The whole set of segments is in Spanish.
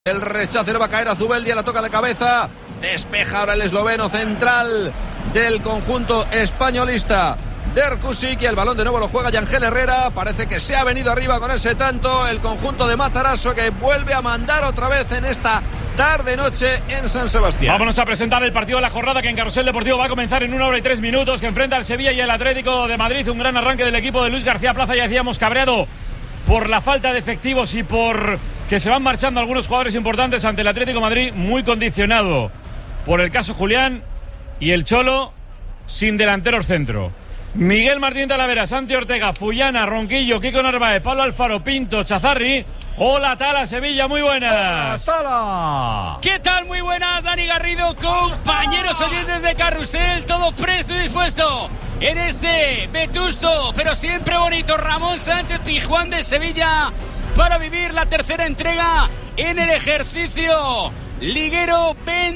El rechazo le va a caer a Zubeldia, la toca de cabeza, despeja ahora el esloveno central del conjunto españolista, Derkusik, y el balón de nuevo lo juega Yangel Herrera. Parece que se ha venido arriba con ese tanto el conjunto de Matarazzo, que vuelve a mandar otra vez en esta tarde-noche en San Sebastián. Vámonos a presentar el partido de la jornada, que en Carrusel Deportivo va a comenzar en 1 hora y 3 minutos, que enfrenta al Sevilla y el Atlético de Madrid. Un gran arranque del equipo de Luis García Plaza, ya decíamos, cabreado por la falta de efectivos y por que se van marchando algunos jugadores importantes ante el Atlético de Madrid, muy condicionado por el caso Julián y el Cholo sin delanteros centro. Miguel Martín Talavera, Santi Ortega, Fullana, Ronquillo, Kiko Narváez, Pablo Alfaro, Pinto, Chazarri. Hola Tala, Sevilla, muy buenas. Tala. ¿Qué tal? Muy buenas, Dani Garrido, compañeros oyentes de Carrusel, todo presto y dispuesto en este vetusto, pero siempre bonito, Ramón Sánchez Pizjuán de Sevilla, para vivir la tercera entrega en el ejercicio liguero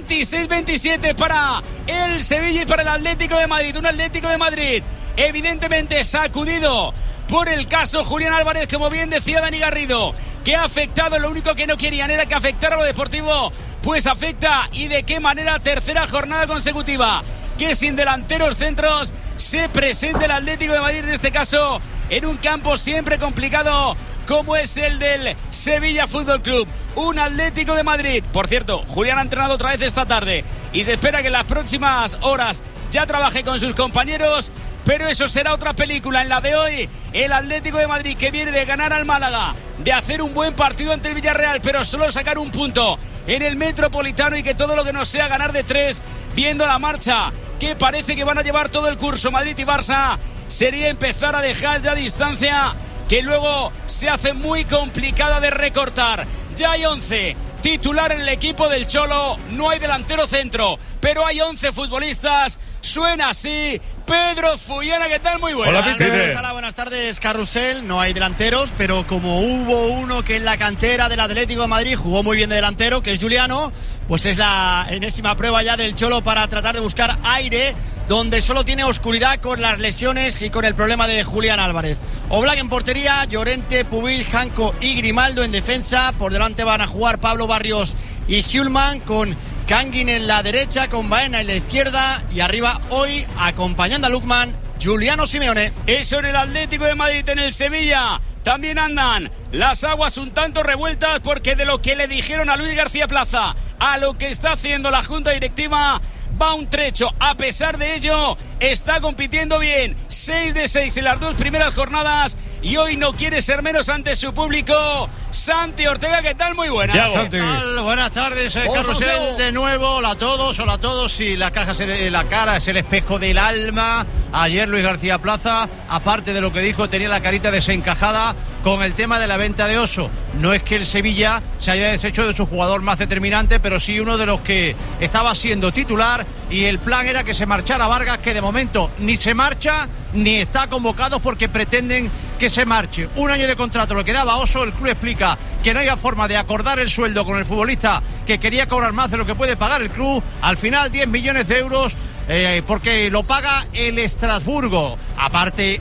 26-27 para el Sevilla y para el Atlético de Madrid. Un Atlético de Madrid evidentemente sacudido por el caso Julián Álvarez, como bien decía Dani Garrido, que ha afectado. Lo único que no querían era que afectara lo deportivo, pues afecta, y de qué manera. Tercera jornada consecutiva que sin delanteros centros se presenta el Atlético de Madrid, en este caso en un campo siempre complicado como es el del Sevilla Fútbol Club. Un Atlético de Madrid, por cierto, Julián ha entrenado otra vez esta tarde y se espera que en las próximas horas ya trabaje con sus compañeros, pero eso será otra película. En la de hoy, el Atlético de Madrid, que viene de ganar al Málaga, de hacer un buen partido ante el Villarreal, pero solo sacar un punto en el Metropolitano, y que todo lo que no sea ganar de 3, viendo la marcha que parece que van a llevar todo el curso Madrid y Barça, sería empezar a dejar ya distancia, que luego se hace muy complicada de recortar. Ya hay 11 titular en el equipo del Cholo, no hay delantero centro, pero hay 11 futbolistas. Suena así Pedro Fullana. ¿Qué tal? Muy buenas. Hola, buenas tardes, Carrusel. No hay delanteros, pero como hubo uno que en la cantera del Atlético de Madrid jugó muy bien de delantero, que es Juliano, pues es la enésima prueba ya del Cholo para tratar de buscar aire donde solo tiene oscuridad, con las lesiones y con el problema de Julián Álvarez. Oblak en portería, Llorente, Pubil, Janko y Grimaldo en defensa. Por delante van a jugar Pablo Barrios y Hjulman, con Kangin en la derecha, con Baena en la izquierda, y arriba hoy, acompañando a Lukman, Giuliano Simeone. Eso en el Atlético de Madrid. En el Sevilla también andan las aguas un tanto revueltas, porque de lo que le dijeron a Luis García Plaza a lo que está haciendo la junta directiva va un trecho. A pesar de ello, está compitiendo bien. 6 de 6 en las 2 primeras jornadas, y hoy no quiere ser menos ante su público. Santi Ortega, ¿qué tal? Muy buenas. ¿Qué tal? Buenas tardes, Carrusel de nuevo. Hola a todos. Sí, la cara es el espejo del alma. Ayer Luis García Plaza, aparte de lo que dijo, tenía la carita desencajada con el tema de la venta de Oso. No es que el Sevilla se haya deshecho de su jugador más determinante, pero sí uno de los que estaba siendo titular, y el plan era que se marchara Vargas, que de momento ni se marcha ni está convocado, porque pretenden que se marche. Un año de contrato lo que daba Oso. El club explica que no había forma de acordar el sueldo con el futbolista, que quería cobrar más de lo que puede pagar el club. Al final 10 millones de euros, porque lo paga el Estrasburgo. Aparte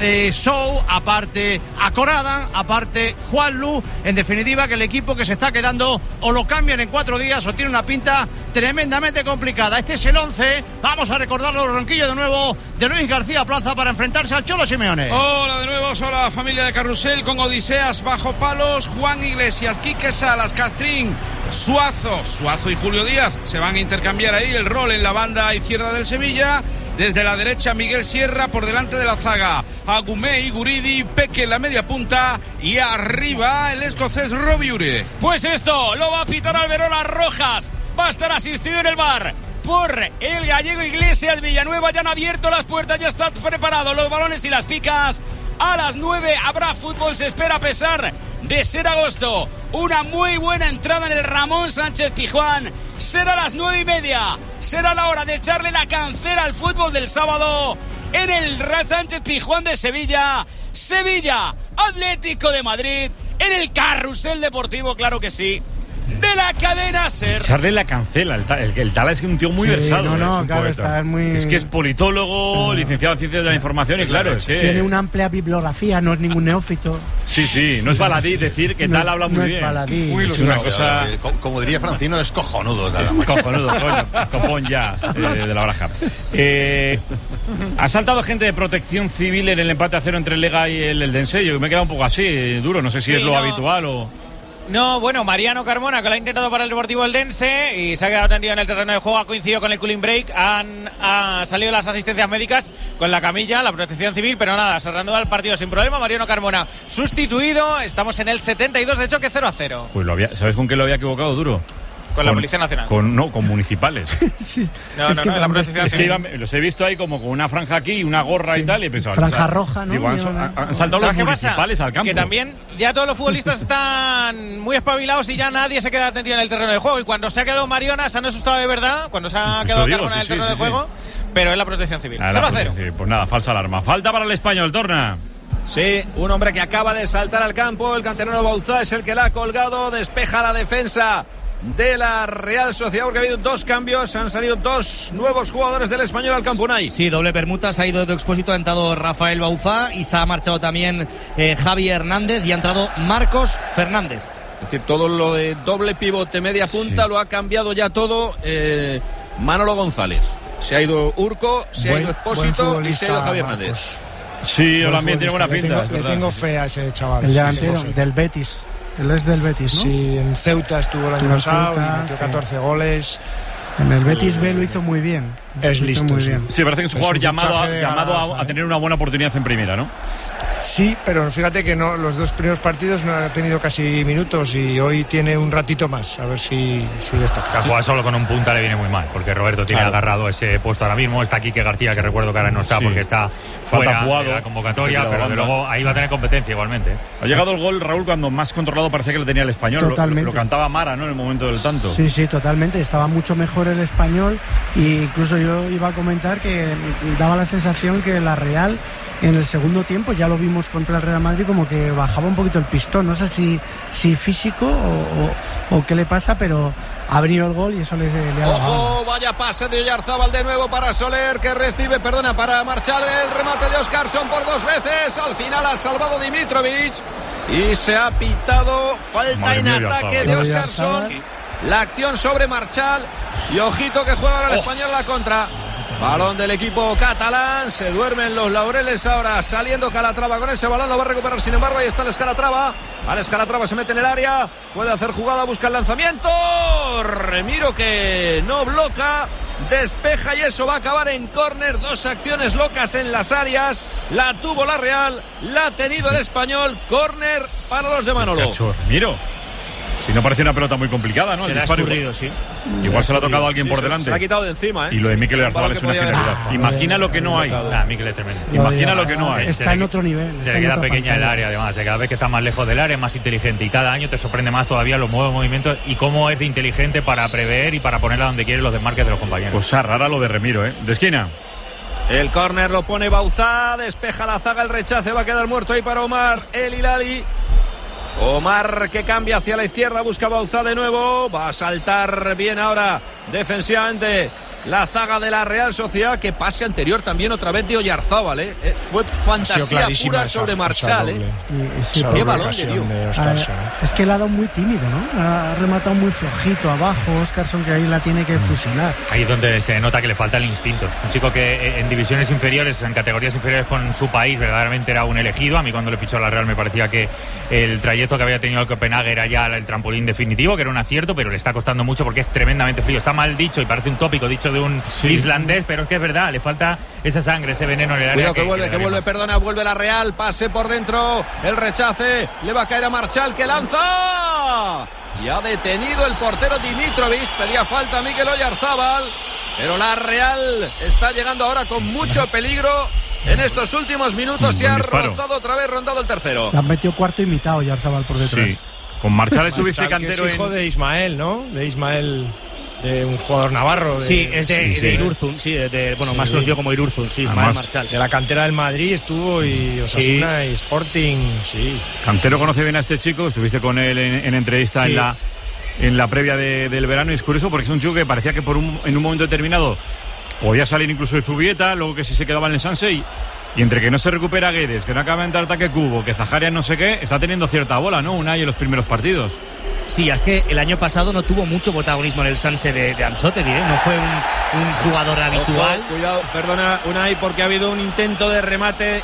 Sou, aparte Acorada, aparte Juanlu. En definitiva, que el equipo que se está quedando o lo cambian en 4 días o tiene una pinta tremendamente complicada. Este es el 11. Vamos a recordarlo, Ronquillo, de nuevo, de Luis García Plaza para enfrentarse al Cholo Simeone. Hola de nuevo, hola familia de Carrusel, con Odiseas bajo palos, Juan Iglesias, Quique Salas, Castrín, Suazo y Julio Díaz se van a intercambiar ahí el rol en la banda izquierda del Sevilla. Desde la derecha, Miguel Sierra, por delante de la zaga, Agumé y Guridi, Peque en la media punta, y arriba el escocés Robbie Ure. Pues esto lo va a pitar Alberola Rojas. Va a estar asistido en el bar por el gallego Iglesias. Villanueva ya han abierto las puertas, ya están preparados los balones y las picas. A las 9 habrá fútbol, se espera, a pesar de ser agosto. Una muy buena entrada en el Ramón Sánchez Pizjuán. Será a las 9:30. Será la hora de echarle la cancera al fútbol del sábado en el Sánchez Pizjuán de Sevilla. Sevilla, Atlético de Madrid, en el Carrusel Deportivo, claro que sí. de la cadena SER. Charlie la cancela. El Tala es un tío muy versado. No, es claro, poeta. está muy... Es que es politólogo, licenciado en Ciencias de la Información y claro, es que... Tiene una amplia bibliografía, no es ningún neófito. Sí, no es baladí decir que Tala habla muy bien. No es baladí. Es una cosa... Como diría Francino, es cojonudo. Es cojonudo, coño. Copón ya, de la baraja. Ha saltado gente de Protección Civil en el empate a 0 entre el Lega y el Eldense. Yo me he quedado un poco así, duro. No sé si es lo habitual o... No, bueno, Mariano Carmona, que lo ha intentado para el Deportivo Eldense y se ha quedado tendido en el terreno de juego, ha coincidido con el cooling break, han salido las asistencias médicas con la camilla, la Protección Civil, pero nada, se reanuda el partido sin problema. Mariano Carmona sustituido, estamos en el 72, de hecho que 0-0. Pues ¿sabes con qué lo había equivocado, duro? Con la Policía Nacional. Con municipales. Sí. No, la Protección Civil. Los he visto ahí como con una franja aquí, una gorra y tal, y he pensado... Franja roja, ¿no? Digo, han saltado los municipales al campo. Que también ya todos los futbolistas están muy espabilados y ya nadie se queda atendido en el terreno de juego. Y cuando se ha quedado Mariona, se han asustado de verdad, cuando se ha quedado Carmona en el terreno de juego, pero es la Protección Civil. 0-0. Pues nada, falsa alarma. Falta para el Español, Torna. Sí, un hombre que acaba de saltar al campo, el canterano Bauzá es el que la ha colgado, despeja la defensa de la Real Sociedad, porque ha habido 2 cambios, han salido 2 nuevos jugadores del Español al campo, Unai. Sí, doble permuta, se ha ido de Expósito, ha entrado Rafael Bauzá y se ha marchado también Javi Hernández y ha entrado Marcos Fernández. Es decir, todo lo de doble pivote, media punta, lo ha cambiado ya todo Manolo González. Se ha ido Urco, se ha ido Expósito y se ha ido Javi Hernández. Sí, también tiene buena pinta. Le tengo fe a ese chaval. El delantero del Betis. Él es del Betis, ¿no? Sí, en Ceuta estuvo el año pasado y metió 14 goles. En el Betis B lo hizo muy bien. Es listo, muy sí. bien. Sí, parece que es un jugador llamado a tener una buena oportunidad en primera, ¿no? Sí, pero fíjate que no, los 2 primeros partidos no ha tenido casi minutos y hoy tiene un ratito más, a ver si destaca. Jugar solo con un punta le viene muy mal, porque Roberto tiene agarrado ese puesto ahora mismo. Está Quique García, que recuerdo que ahora no está porque está fuera de la convocatoria, pero de luego ahí va a tener competencia igualmente. Ha llegado el gol, Raúl, cuando más controlado parecía que lo tenía el Español. Totalmente. Lo cantaba Mara, ¿no? En el momento del tanto. Sí, totalmente. Estaba mucho mejor el Español e incluso yo iba a comentar que daba la sensación que la Real en el segundo tiempo, ya lo vimos contra el Real Madrid, como que bajaba un poquito el pistón. No sé si físico o qué le pasa, pero ha venido el gol y eso le ha dado. ¡Ojo! Vaya pase de Oyarzábal de nuevo para Soler, que recibe, para Marchal, el remate de Óscarson por 2 veces. Al final ha salvado Dimitrovic y se ha pitado falta en ataque de Óscarson. La acción sobre Marchal y ojito que juega ahora el Español la contra. Balón del equipo catalán, se duermen los laureles ahora, saliendo Calatrava con ese balón, lo va a recuperar sin embargo, ahí está el Calatrava. Alex Calatrava se mete en el área, puede hacer jugada, busca el lanzamiento, Remiro que no bloca, despeja y eso va a acabar en córner. 2 acciones locas en las áreas, la tuvo la Real, la ha tenido el Español, córner para los de Manolo. Remiro. Si no parece una pelota muy complicada, ¿no? Se le ha escurrido, sí. Igual se le ha tocado a alguien por delante. Se la ha quitado de encima, Y lo de Mikel Oyarzabal es una genialidad. Imagina lo que no hay. Mikel es tremendo. Imagina lo que no hay. Está en otro nivel. Se le queda pequeña el área, además. Cada vez que está más lejos del área es más inteligente. Y cada año te sorprende más todavía los nuevos movimientos y cómo es de inteligente para prever y para ponerla donde quiere los desmarques de los compañeros. Cosa rara lo de Remiro, ¿eh? De esquina. El córner lo pone Bauzá, despeja la zaga, el rechace, va a quedar muerto ahí para Omar El Hilali. Omar que cambia hacia la izquierda, busca Bauzá de nuevo, va a saltar bien ahora defensivamente la zaga de la Real Sociedad. Que pase anterior también otra vez de Oyarzábal, fue fantasía pura sobre Marchal, qué balón le dio. Es que le ha dado muy tímido, ¿no? Ha rematado muy flojito abajo Óscarson, que ahí la tiene que fusilar. Ahí es donde se nota que le falta el instinto. Un chico que en divisiones inferiores, en categorías inferiores con su país, verdaderamente era un elegido. A mí cuando le fichó a la Real me parecía que el trayecto que había tenido el Copenhague era ya el trampolín definitivo, que era un acierto, pero le está costando mucho porque es tremendamente frío. Está mal dicho y parece un tópico dicho de un islandés, pero es que es verdad, le falta esa sangre, ese veneno en el área. Cuidado que vuelve la Real, pase por dentro, el rechace, le va a caer a Marchal, que lanza y ha detenido el portero Dimitrovic. Pedía falta a Mikel Oyarzábal, pero la Real está llegando ahora con mucho peligro. En estos últimos minutos se ha rozado otra vez, rondado el tercero. Le han metido cuarto y mitad Oyarzábal por detrás. Sí. Con Marchal estuviste cantero, que es hijo de Ismael, ¿no? De Ismael, de un jugador navarro. Sí, es de Irurzun, más conocido como Irurzun, sí, Ismael Marchal. De la cantera del Madrid estuvo y Osasuna y Sporting, sí. Cantero conoce bien a este chico, estuviste con él en entrevista en la previa del verano, y es curioso porque es un chico que parecía que en un momento determinado podía salir incluso de Zubieta, luego que si se quedaba en el Sanse y entre que no se recupera Guedes, que no acaba de entrar ataque Cubo, que Zaharias no sé qué, está teniendo cierta bola, ¿no? Unai en los primeros partidos. Sí, es que el año pasado no tuvo mucho protagonismo en el Sanse de Anzoátegui, ¿eh? No fue un jugador habitual. Ojo, cuidado, perdona Unai, porque ha habido un intento de remate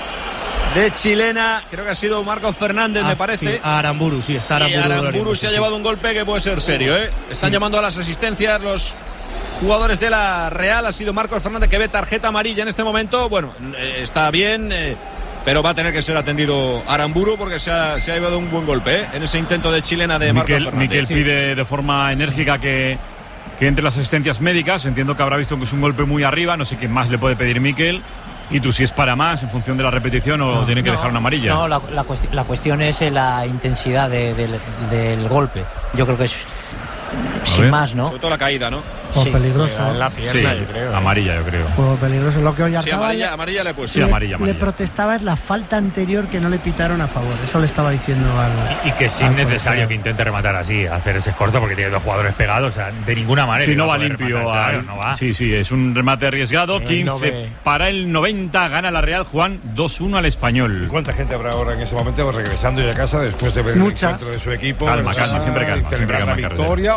de chilena, creo que ha sido Marcos Fernández, me parece. Sí, Aramburu, sí, está Aramburu. Y Aramburu se ha llevado un golpe que puede ser serio, ¿eh? Están llamando a las asistencias los jugadores de la Real. Ha sido Marcos Fernández, que ve tarjeta amarilla en este momento. Bueno, está bien, pero va a tener que ser atendido Aramburu porque se ha llevado un buen golpe, en ese intento de chilena de Marcos Fernández. Miquel pide de forma enérgica que entre las asistencias médicas. Entiendo que habrá visto que es un golpe muy arriba. No sé quién más le puede pedir Miquel. Y tú, si es para más en función de la repetición o tiene que dejar una amarilla. No, la cuestión es la intensidad del golpe. Yo creo que es sin más, ¿no? Sobre todo la caída, ¿no? Sí. Peligroso. En la pierna, yo creo. Amarilla, yo creo. Juego peligroso. Lo que hoy amarilla le he puesto. Sí, amarilla. Le protestaba es la falta anterior que no le pitaron a favor. Eso le estaba diciendo al. Y que es innecesario que intente rematar así, hacer ese escorzo, porque tiene dos jugadores pegados. O sea, de ninguna manera. Sí, no va limpio. No va. Sí, es un remate arriesgado. 15 para el 90. Gana la Real, Juan, 2-1 al Español. ¿Y cuánta gente habrá ahora en ese momento regresando ya a casa después de ver el encuentro de su equipo? Calma, siempre calma. Celebrar la victoria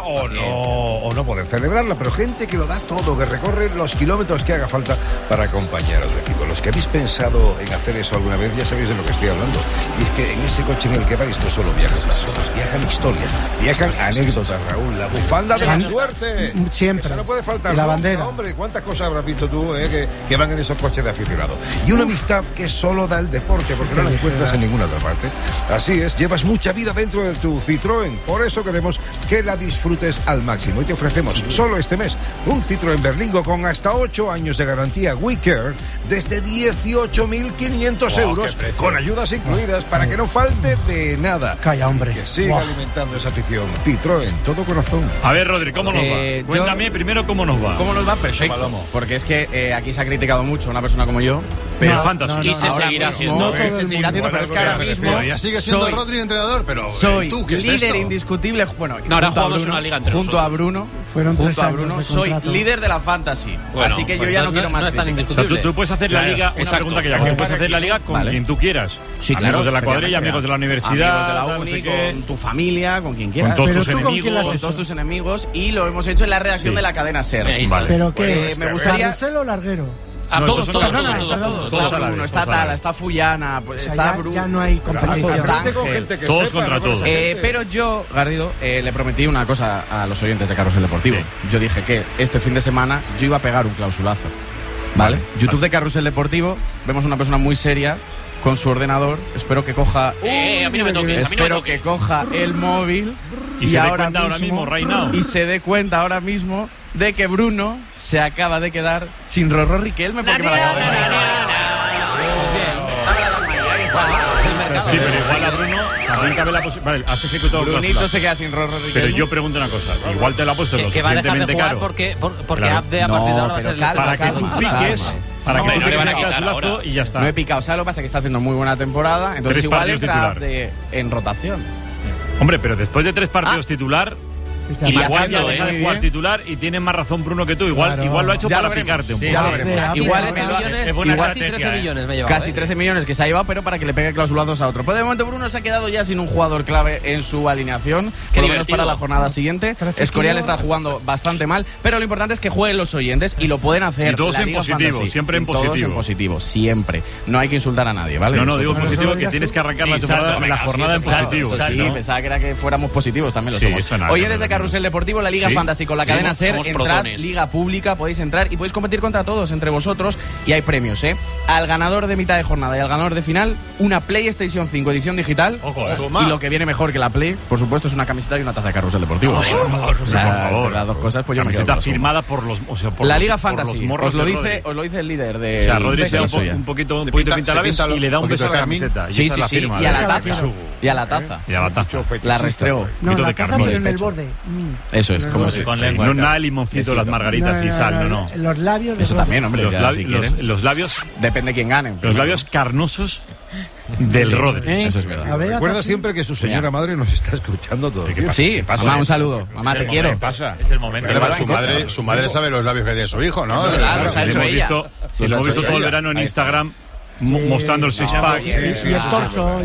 o no poder celebrarla, pero gente que lo da todo, que recorre los kilómetros que haga falta para acompañar a su equipo. Los que habéis pensado en hacer eso alguna vez ya sabéis de lo que estoy hablando. Y es que en ese coche en el que vais no solo viajan personas, viajan historias, viajan anécdotas, Raúl. La bufanda de la suerte. Siempre. Esa no puede faltar. Y la bandera. Hombre, ¿cuántas cosas habrás visto tú que van en esos coches de aficionado? Y una amistad que solo da el deporte, porque no la encuentras en ninguna otra parte. Así es, llevas mucha vida dentro de tu Citroën. Por eso queremos que la disfrutes al máximo. Y te ofrecemos solo este mes un Citroën Berlingo con hasta 8 años de garantía WeCare desde 18.500 euros, con ayudas incluidas para que no falte de nada. Calla, hombre. Que siga alimentando esa afición. Citroën, todo corazón. A ver, Rodri, ¿cómo nos va? Cuéntame primero cómo nos va. ¿Cómo nos va? Perfecto. Porque es que aquí se ha criticado mucho a una persona como yo. Pero fantasy. Y se seguirá haciendo. Pero es que ahora mismo. Ya sigue siendo Rodri entrenador, pero. Soy ¿tú qué es líder esto? indiscutible. Bueno, ahora jugamos una liga entre junto a Bruno. Fueron 3 años. Soy líder de la fantasy. Bueno, así que yo ya no quiero más. O sea, tú puedes hacer la liga, una pregunta que ya que puedes hacer la liga con quien tú quieras. Sí, claro. Amigos de la cuadrilla, amigos de la universidad, amigos de la uni, con tu familia, con quien quieras. Con todos tus enemigos. Con todos tus enemigos. Y lo hemos hecho en la redacción de la cadena SER. Vale. ¿Pero qué? Me gustaría. ¿Carrusel o larguero? Todos. Todos Bruno, está Tala, está Fullana, está Bruno. Ya no hay competición. Está Ángel. Todos contra todos. Pero yo, Garrido, le prometí una cosa a los oyentes de Carrusel Deportivo. Yo dije que este fin de semana yo iba a pegar un clausulazo. ¿Vale? YouTube de Carrusel Deportivo, vemos una persona muy seria con su ordenador. Espero que coja. A mí no me toques. Espero que coja el móvil y se dé cuenta ahora mismo, right now. Y se dé cuenta ahora mismo de que Bruno se acaba de quedar sin Rorro Riquelme porque me la acabo de Sí, pero igual a Bruno también cabe la posibilidad. Vale, has ejecutado Brunito se queda sin Rorro Riquelme. Pero yo pregunto una cosa, igual te lo ha puesto lo que va a dejar de suficientemente jugar caro. porque Abde a partir de ahora va a ser para que tú piques. Para que no le van a quitar ahora y ya está. No he picado, ¿sabes lo que pasa? Que está haciendo muy buena temporada, entonces igual entra en rotación. Hombre, pero después de 3 partidos titular, igual ya deja de jugar titular y tiene más razón Bruno que tú. Igual lo ha hecho para picarte un poco. Ya lo veremos. Igual es buena casi 13 millones me ha llevado. Casi 13 millones que se ha llevado, pero para que le pegue clausulazos a otro. Pero de momento Bruno se ha quedado ya sin un jugador clave en su alineación, por lo menos para la jornada siguiente. Escorial está jugando bastante mal, pero lo importante es que jueguen los oyentes y lo pueden hacer. Y todos en positivo, siempre en positivo. Todos en positivo, siempre. No hay que insultar a nadie, ¿vale? No, digo positivo que tienes que arrancar la temporada, la jornada en positivo. Sí, pensaba que era que fuéramos positivos, también lo somos. Hoy desde Carrusel Deportivo, la Liga Fantasy con la cadena SER, entrad, liga pública, podéis entrar y podéis competir contra todos, entre vosotros, y hay premios, al ganador de mitad de jornada y al ganador de final, una PlayStation 5 edición digital. Y lo que viene mejor que la Play, por supuesto, es una camiseta y una taza de Carrusel Deportivo. Por favor, las dos cosas, pues yo me quedo camiseta firmada por los, la Liga Fantasy, os lo dice el líder de. O sea, Rodri se da un poquito pintalabios y le da un beso a la camiseta. Sí, y a la taza. Y a la taza. La restrego. No, la taza pero en el borde. Eso es, como si con lengua. No nada limoncito, las margaritas y sal, no. Los labios. Eso también, hombre. Los labios. Depende de quién gane. Los labios carnosos del Rodri. Eso es verdad. Recuerda siempre que su señora madre nos está escuchando todo. Sí, mamá, un saludo. Mamá, te quiero. ¿Qué pasa? Es el momento. Su madre sabe los labios que tiene su hijo, ¿no? Claro, lo hemos visto todo el verano en Instagram. Mostrando el six-pack y el torso.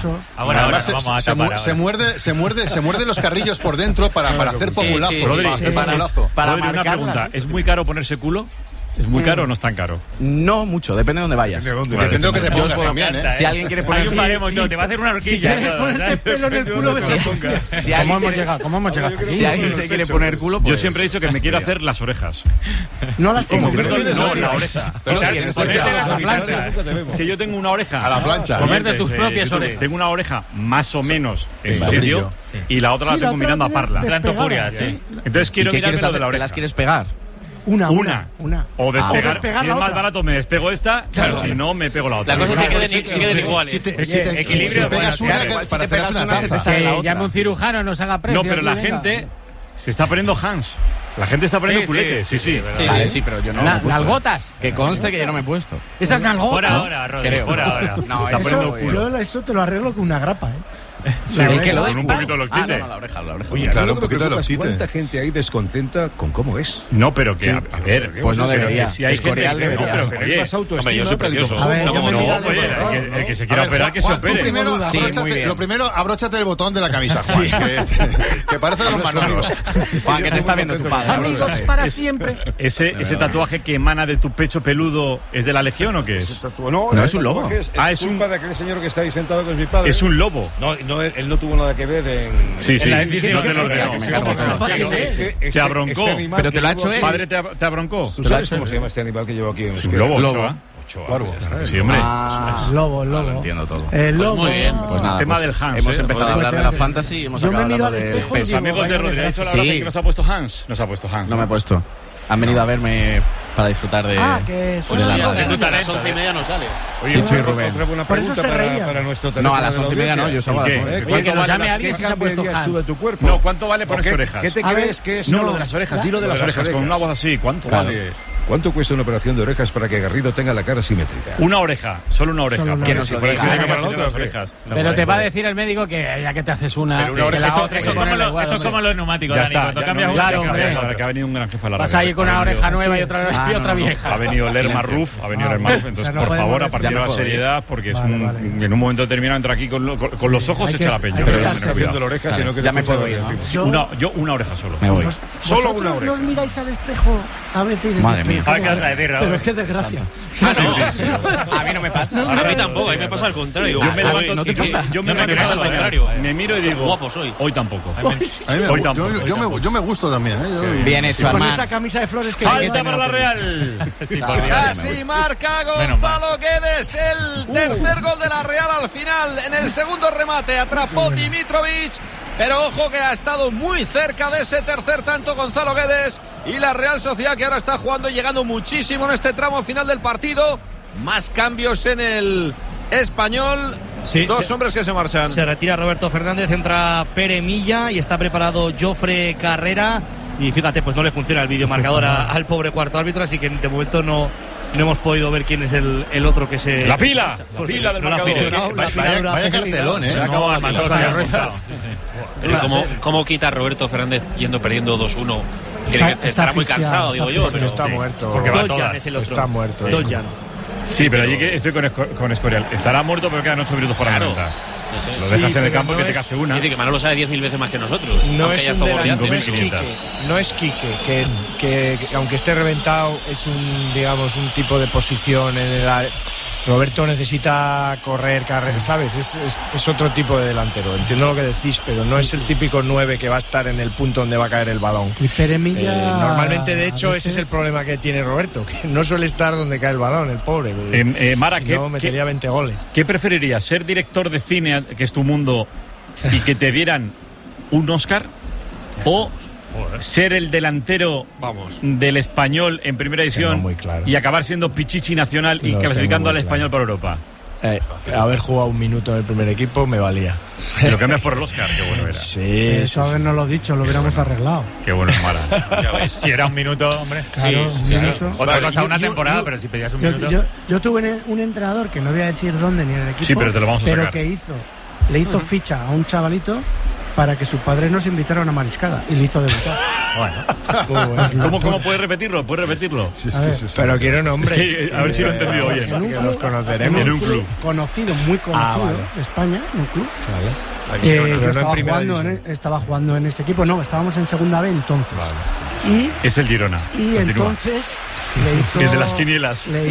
Además, se muerde los carrillos por dentro para hacer pomulazo. Para una pregunta, ¿es muy caro ponerse culo? ¿Es muy caro o no es tan caro? No mucho, depende de dónde vayas. Depende de lo que te pongas también, ¿eh? Si alguien quiere poner... te va a hacer una horquilla. Si quieres ponerte pelo en el culo, ¿Cómo hemos llegado? Si alguien se quiere poner culo, pues... Yo siempre he dicho que me quiero hacer las orejas. No las tengo. No, la oreja. A la plancha. Es que yo tengo una oreja. A la plancha. Comerte tus propias orejas. Tengo una oreja más o menos en sitio y la otra la tengo mirando a Parla. Planto furia, sí. Entonces quiero mirarme lo de la oreja. ¿Te las quieres pegar? Una. O despegar. Si es más barato, me despego esta. Claro. Si no, me pego la otra. La cosa es que queden iguales. Equilibrio. Si te pegas una, se te sale la otra. Llame un cirujano, nos haga precio. No, pero la gente se está poniendo Hans. La gente está poniendo culete. Sí. Vale, sí, pero yo no. Nalgotas. Que conste que yo no me he puesto. Esas nalgotas. Por ahora. No, se está poniendo culo. Yo eso te lo arreglo con una grapa, Sí, con un poquito de loctite. La oreja. Oye, claro, un poquito de loctite. ¿Cuánta gente hay descontenta con cómo es? No, pero que, a ver... Pues no debería. Si hay Escorial debería. No, pero tener más autoestima. Yo soy precioso. El que se quiera operar, que se opere. Lo primero, abróchate el botón de la camisa, Juan, que parece de los Manolos. Juan, que te está viendo tu padre. Amigos para siempre. ¿Ese tatuaje que emana de tu pecho peludo es de la Legión o qué es? No, es un lobo. Es culpa de aquel señor que está ahí sentado con mi padre. Es un lobo. No, él no tuvo nada que ver en... Sí. En la edición del ordenador. Te abroncó. Pero te lo ha hecho él. ¿Padre te abroncó? ¿Tú sabes cómo se llama este animal que llevo aquí en un lobo, Ochoa. Sí, hombre. Lobo. Lo entiendo todo. El lobo. Muy bien. Pues nada, tema del Hans. Hemos empezado a hablar de la fantasy y hemos acabado hablando de... Los amigos de Rodri, ¿ha dicho la verdad que nos ha puesto Hans? Nos ha puesto Hans. No me he puesto. Han venido a verme para disfrutar de... que Pues suena a las bien. 11:30 no sale. Oye, Chicho y Rubén. Otra buena Por eso pregunta se reía. para nuestro teléfono. No, a las 11:30 no, yo salgo a las 9. Oye, que nos llame alguien si se ha puesto tú Hans. de tu cuerpo? No, ¿cuánto vale ponerse orejas? ¿Qué te crees que es? No, lo de las orejas, dilo de las orejas, con una voz así. ¿Cuánto vale? ¿Cuánto cuesta una operación de orejas para que Garrido tenga la cara simétrica? Una oreja, solo una oreja. Que nos lo diga. Las orejas. Pero te va a decir el médico que ya que te haces una... Pero una oreja esto es como los neumáticos, Dani. Cuando cambias una... que ha venido un gran jefe a la Vas a ir con una oreja nueva y otra vieja. Ha venido Lerma Ruf, entonces por favor, a partir de la seriedad, porque en un momento determinado entra aquí con los ojos echa la peña. Ya me puedo ir. Yo una oreja solo. Me voy. Solo una oreja. Nos miráis al espejo a veces. Madre mía. Pero es que desgracia. A mí no me pasa. A mí tampoco, a mí me pasa al contrario. Yo me levanto, ¿no te pasa? Yo me levanto al contrario. Me miro y digo, guapo soy. Hoy tampoco. Yo me gusto también, ¿eh? Bien hecho, Con Armand. esa camisa de flores que falta para la Real. Casi marca Gonzalo Guedes el tercer gol de la Real al final. En el segundo remate atrapó Dimitrovic. Pero ojo que ha estado muy cerca de ese tercer tanto Gonzalo Guedes. Y la Real Sociedad que ahora está jugando y llegando muchísimo en este tramo final del partido. Más cambios en el Español. Sí, Dos hombres que se marchan. Se retira Roberto Fernández, entra Pere Milla y está preparado Jofre Carrera. Y fíjate, pues no le funciona el videomarcador al pobre cuarto árbitro, así que de momento no hemos podido ver quién es el otro que se... La pila del marcador. Vaya cartelón, ¿eh? ¿Cómo quita Roberto Fernández yendo perdiendo 2-1? Estará muy cansado, digo yo. Pero está muerto. Porque va todas. Está muerto. Sí, pero allí que estoy con Escorial. Estará muerto, pero quedan 8 minutos para adelantar. Lo dejas en el campo que te case una. Dice que Manolo sabe 10.000 veces más que nosotros. No es un delantero, no es Quique, que aunque esté reventado es un tipo de posición en el área. Roberto necesita correr, ¿sabes? Es otro tipo de delantero. Entiendo lo que decís, pero no es el típico 9 que va a estar en el punto donde va a caer el balón. Y Pere Milla, normalmente, de hecho, ese es el problema que tiene Roberto, que no suele estar donde cae el balón, el pobre. Mara, si no, metería 20 goles. ¿Qué preferirías? ¿Ser director de cine, que es tu mundo, y que te dieran un Oscar? ¿O ser el delantero del Español en primera división y acabar siendo Pichichi nacional y clasificando al Español para Europa? Haber jugado un minuto en el primer equipo me valía. Y lo cambias por el Oscar, qué bueno era. Sí. Eso habernos lo dicho, lo hubiéramos arreglado. Qué bueno es Mara. Ya ves, si era un minuto, hombre. Claro, sí. Otra cosa, una temporada, pero si pedías un minuto. Yo tuve un entrenador que no voy a decir dónde ni en el equipo. Sí, pero te lo vamos a sacar. Pero que le hizo ficha a un chavalito para que su padre nos invitara a una mariscada y le hizo debutar. Bueno. ¿Cómo puedes repetirlo? Sí, pero quiero nombre. A ver si lo he entendido hoy. Los conoceremos. En un club. Muy conocido de España, en un club. Vale. Yo estaba jugando en ese equipo. No, estábamos en segunda B entonces. Vale. Y es el Girona. Y entonces le hizo... El de las quinielas. Le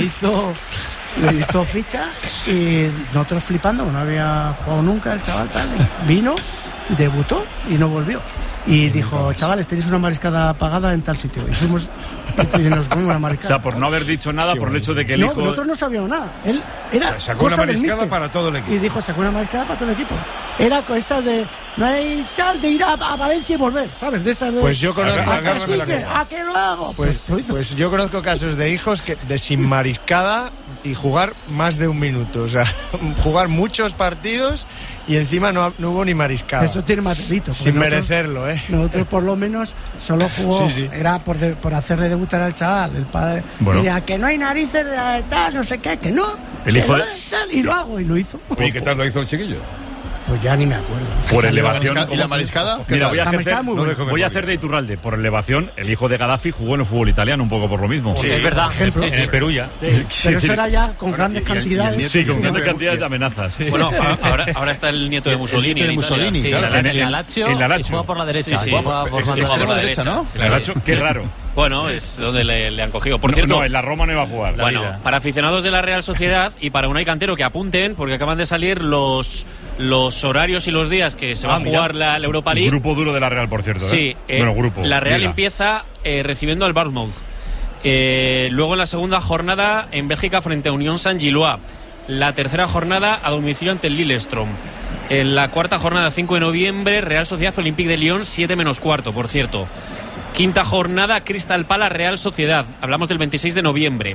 hizo ficha y nosotros flipando, no había jugado nunca el chaval tal. Vino, debutó y no volvió. Y dijo, chavales, tenéis una mariscada pagada en tal sitio. Y fuimos y nos comimos una mariscada. O sea, por no haber dicho nada, por el hecho de que el hijo... No, nosotros no sabíamos nada. Él era sacó una mariscada para todo el equipo. Y dijo, sacó una mariscada para todo el equipo. Era esta de... No hay tal de ir a Valencia y volver, ¿sabes? De esas de... Pues yo conozco... ¿A qué lo hago? Pues yo conozco casos de hijos de sin mariscada y jugar más de un minuto. O sea, jugar muchos partidos y encima no hubo ni mariscada. Eso tiene más delito. Sin merecerlo, ¿eh? Nosotros por lo menos solo jugó... Sí. Era por hacerle debutar al chaval. El padre diría que no hay narices de tal, no sé qué, que no. El hijo tal, y lo hago, y lo hizo. ¿Y qué tal lo hizo el chiquillo? Pues ya ni me acuerdo. Por elevación. ¿Y la mariscada? Mira, voy a hacer de Iturralde. Por elevación, el hijo de Gaddafi jugó en el fútbol italiano un poco por lo mismo. Sí, es verdad. En el Perú ya. Pero eso era ya con grandes cantidades. Sí, con grandes cantidades de amenazas. Bueno, ahora está el nieto de Mussolini. En la Lazio. Y juega por la derecha. Por la derecha, ¿no? La Lazio, qué raro. Bueno, es donde le han cogido. Por cierto, no, en la Roma no iba a jugar. Bueno, para aficionados de la Real Sociedad y para Unai Cantero que apunten, porque acaban de salir los horarios y los días que se va a jugar la Europa League. Grupo duro de la Real, por cierto. Sí, grupo. La Real empieza recibiendo al Bournemouth. Luego en la segunda jornada en Bélgica frente a Unión Saint-Gilloise. La tercera jornada a domicilio ante el Lillestrøm. En la cuarta jornada, 5 de noviembre, Real Sociedad Olympique de Lyon, 7 menos cuarto, por cierto. Quinta jornada, Crystal Palace Real Sociedad. Hablamos del 26 de noviembre.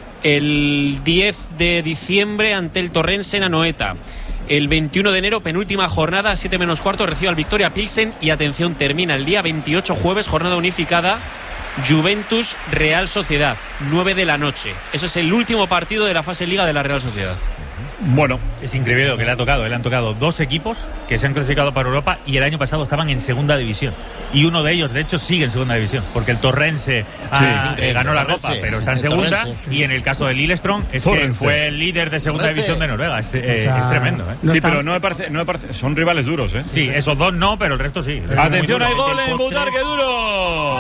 El 10 de diciembre ante el Torrense en Anoeta. El 21 de enero, penúltima jornada, 7 menos cuarto, recibe al Victoria Pilsen. Y atención, termina el día 28, jueves, jornada unificada, Juventus Real Sociedad, 9 de la noche. Eso es el último partido de la fase Liga de la Real Sociedad. Bueno, es increíble lo que le han tocado dos equipos que se han clasificado para Europa y el año pasado estaban en segunda división y uno de ellos de hecho sigue en segunda división porque el Torrense ganó la Copa pero está en segunda y en el caso del Lillestrøm es que fue el líder de segunda división de Noruega. Es tremendo, ¿eh? Sí, pero no me parece son rivales duros, ¿eh? Sí, esos dos no, pero el resto sí. Atención, hay gol en Butarque Duro.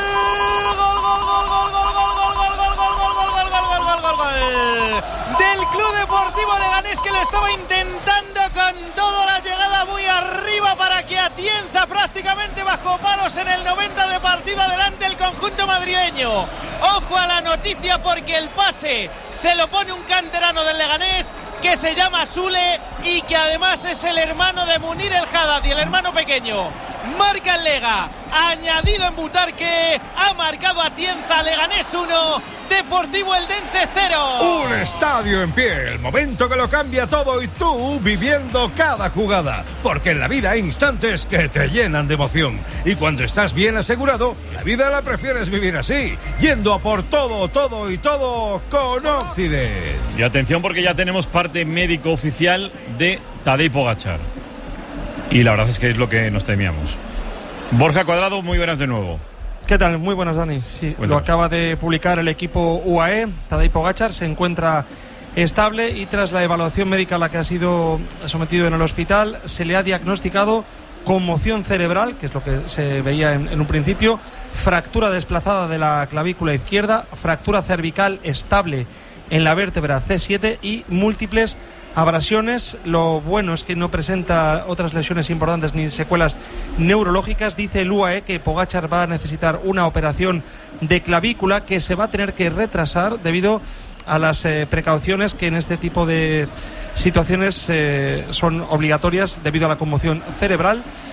Del Club Deportivo Leganés, que lo estaba intentando con toda la llegada muy arriba para que Atienza prácticamente bajo palos en el 90 de partido adelante el conjunto madrileño. Ojo a la noticia porque el pase se lo pone un canterano del Leganés que se llama Sule y que además es el hermano de Munir El Haddadi, el hermano pequeño. Marca el Lega, añadido en Butarque, ha marcado Atienza, Leganés 1, Deportivo Eldense 0. Un estadio en pie, el momento que lo cambia todo y tú viviendo cada jugada, porque en la vida hay instantes que te llenan de emoción y cuando estás bien asegurado, la vida la prefieres vivir así, yendo a por todo con Occident. Y atención porque ya tenemos parte médico oficial de Tadej Pogačar. Y la verdad es que es lo que nos temíamos. Borja Cuadrado, muy buenas de nuevo. ¿Qué tal? Muy buenas, Dani. Sí, lo acaba de publicar el equipo UAE. Tadej Pogačar se encuentra estable y tras la evaluación médica a la que ha sido sometido en el hospital, se le ha diagnosticado conmoción cerebral, que es lo que se veía en un principio, fractura desplazada de la clavícula izquierda, fractura cervical estable en la vértebra C7 y múltiples abrasiones. Lo bueno es que no presenta otras lesiones importantes ni secuelas neurológicas. Dice el UAE que Pogačar va a necesitar una operación de clavícula que se va a tener que retrasar debido a las precauciones que en este tipo de situaciones son obligatorias debido a la conmoción cerebral.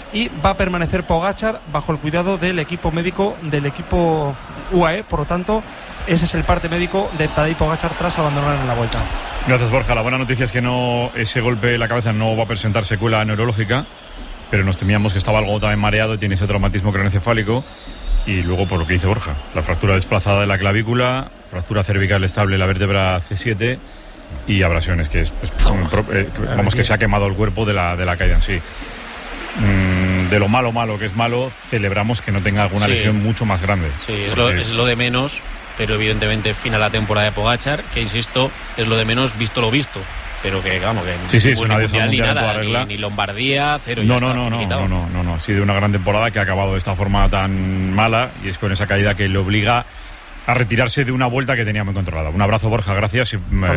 y va a permanecer Pogačar bajo el cuidado del equipo médico del equipo UAE. Por lo tanto, ese es el parte médico de Tadej Pogačar tras abandonar en la Vuelta. Gracias, Borja. La buena noticia es que ese golpe en la cabeza no va a presentar secuela neurológica, pero nos temíamos que estaba algo también mareado y tiene ese traumatismo craneoencefálico. Y luego, por lo que dice Borja, la fractura desplazada de la clavícula, fractura cervical estable en la vértebra C7 y abrasiones, que es que se ha quemado el cuerpo de la caída en sí. De lo malo que es malo, celebramos que no tenga alguna lesión mucho más grande. Sí, es lo de menos, pero evidentemente final la temporada de Pogačar, que insisto, es lo de menos visto lo visto. Pero que, vamos, que es una mundial ni nada, ni Lombardía, cero. No. Ha sido una gran temporada que ha acabado de esta forma tan mala, y es con esa caída que le obliga a retirarse de una Vuelta que tenía muy controlada. Un abrazo, Borja, gracias,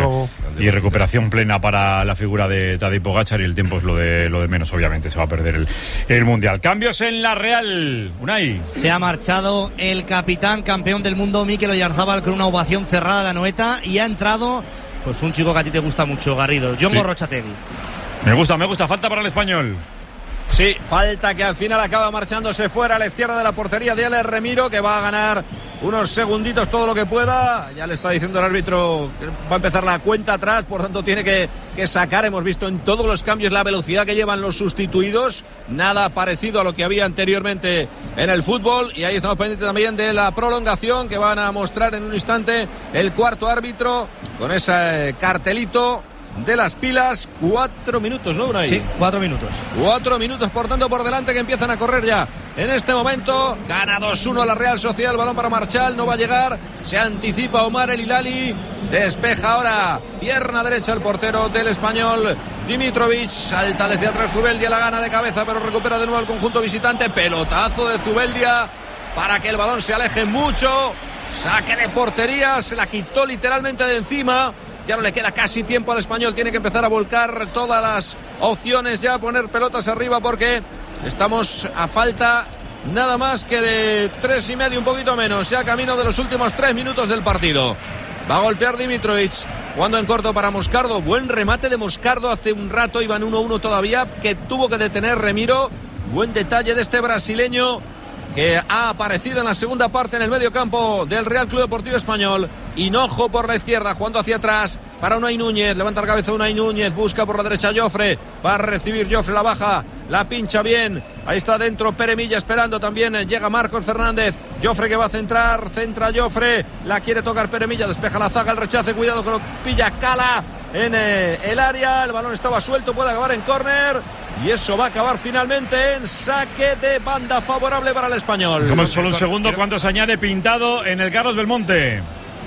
y recuperación plena para la figura de Tadej Pogačar, y el tiempo es lo de menos, obviamente se va a perder el mundial. Cambios en la Real, Unai. Se ha marchado el capitán, campeón del mundo, Mikel Oyarzábal, con una ovación cerrada de Anoeta, y ha entrado pues un chico que a ti te gusta mucho, Garrido, Jon Gorrotxategi. Me gusta, falta para el español. Sí, falta, que al final acaba marchándose fuera a la izquierda de la portería de Alex Remiro, que va a ganar unos segunditos todo lo que pueda. Ya le está diciendo el árbitro que va a empezar la cuenta atrás, por tanto tiene que sacar. Hemos visto en todos los cambios la velocidad que llevan los sustituidos, nada parecido a lo que había anteriormente en el fútbol. Y ahí estamos pendientes también de la prolongación, que van a mostrar en un instante el cuarto árbitro con ese cartelito de las pilas. 4 minutos, ¿no, Unai? Sí, 4 minutos. 4 minutos, por tanto, por delante, que empiezan a correr ya. En este momento, gana 2-1 la Real Sociedad. El balón para Marchal, no va a llegar. Se anticipa Omar El Hilali. Despeja ahora, pierna derecha, el portero del español, Dimitrovic. Salta desde atrás Zubeldia, la gana de cabeza, pero recupera de nuevo el conjunto visitante. Pelotazo de Zubeldia para que el balón se aleje mucho. Saque de portería, se la quitó literalmente de encima. Ya no le queda casi tiempo al español, tiene que empezar a volcar todas las opciones, ya a poner pelotas arriba, porque estamos a falta nada más que de 3,5, un poquito menos, ya camino de los últimos 3 minutos del partido. Va a golpear Dimitrovic, jugando en corto para Moscardo. Buen remate de Moscardo hace un rato, iban 1-1 todavía, que tuvo que detener Remiro. Buen detalle de este brasileño, que ha aparecido en la segunda parte en el medio campo del Real Club Deportivo Español. Hinojo por la izquierda, jugando hacia atrás para Unai Núñez. Levanta la cabeza Unai Núñez, busca por la derecha Jofre. Va a recibir Jofre, la baja, la pincha bien. Ahí está dentro Pere Milla esperando también. Llega Marcos Fernández. Jofre, que va a centrar, centra Jofre. La quiere tocar Pere Milla, despeja la zaga, el rechace. Cuidado que lo pilla Cala en el área. El balón estaba suelto, puede acabar en córner. Y eso va a acabar finalmente en saque de banda favorable para el español. Como solo un segundo, ¿cuánto se añade Pintado en el Carlos Belmonte?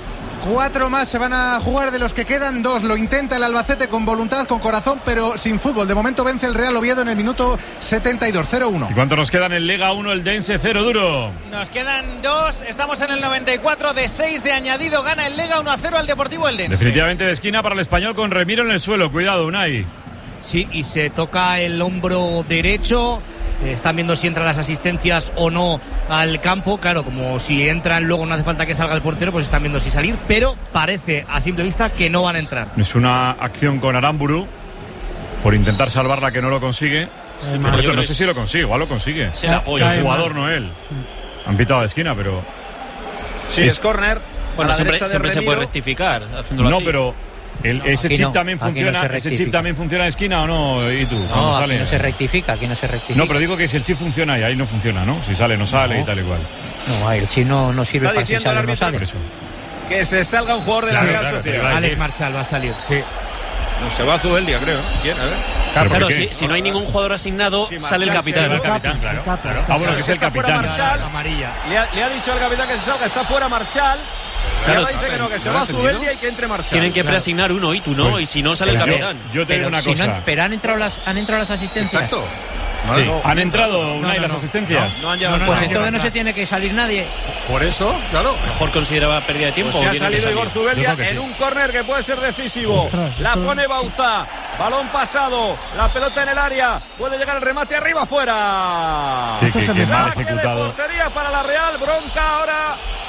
4 más se van a jugar de los que quedan, 2. Lo intenta el Albacete con voluntad, con corazón, pero sin fútbol. De momento vence el Real Oviedo en el minuto 72, 0-1. ¿Y cuánto nos quedan en Liga 1 el Dense 0 duro? Nos quedan 2, estamos en el 94, de 6 de añadido, gana el Lega 1-0 al Deportivo Eldense. Definitivamente de esquina para el español, con Remiro en el suelo, cuidado, Unai. Sí, y se toca el hombro derecho. Están viendo si entran las asistencias o no al campo. Claro, como si entran luego no hace falta que salga el portero, pues están viendo si salir, pero parece a simple vista que no van a entrar. Es una acción con Aramburu por intentar salvarla, que no lo consigue. No sé si lo consigue, igual lo consigue. Se la apoya el jugador, no él. Han pitado de esquina, pero sí, es córner. Bueno, siempre se puede rectificar haciéndolo así. No, pero ese chip también funciona. ¿Ese chip también funciona en esquina o no? ¿Y tú? No, sale, aquí no se rectifica, No, pero digo que si el chip funciona ahí no funciona, ¿no? Si sale, no sale y tal igual. No, el chip no sirve para si sale, no sale. Que se salga un jugador de la Real Sociedad. Alex Marchal va a salir, sí. No, se va a Zubeldia, creo. ¿Quién? A ver. Claro, si no hay ningún jugador asignado, sale el capitán. Claro. Bueno, que es el capitán. Amarilla. Le ha dicho al capitán que se salga, está fuera Marchal. Claro, y ahora dice que no, que se va Zubeldia y que entre Marchal. Tienen que preasignar uno y tú no, y si no sale el capitán. Yo tengo una cosa. Pero han entrado las asistencias. Exacto. Sí. ¿Han entrado las asistencias? No, pues entonces no se tiene que salir nadie. Por eso, claro. Mejor consideraba pérdida de tiempo. Pues se ha salido Igor Zubeldia en un córner que puede ser decisivo. La pone Bauza. Balón pasado. La pelota en el área. Puede llegar el remate arriba, fuera. Qué mal saque de portería para la Real. Bronca ahora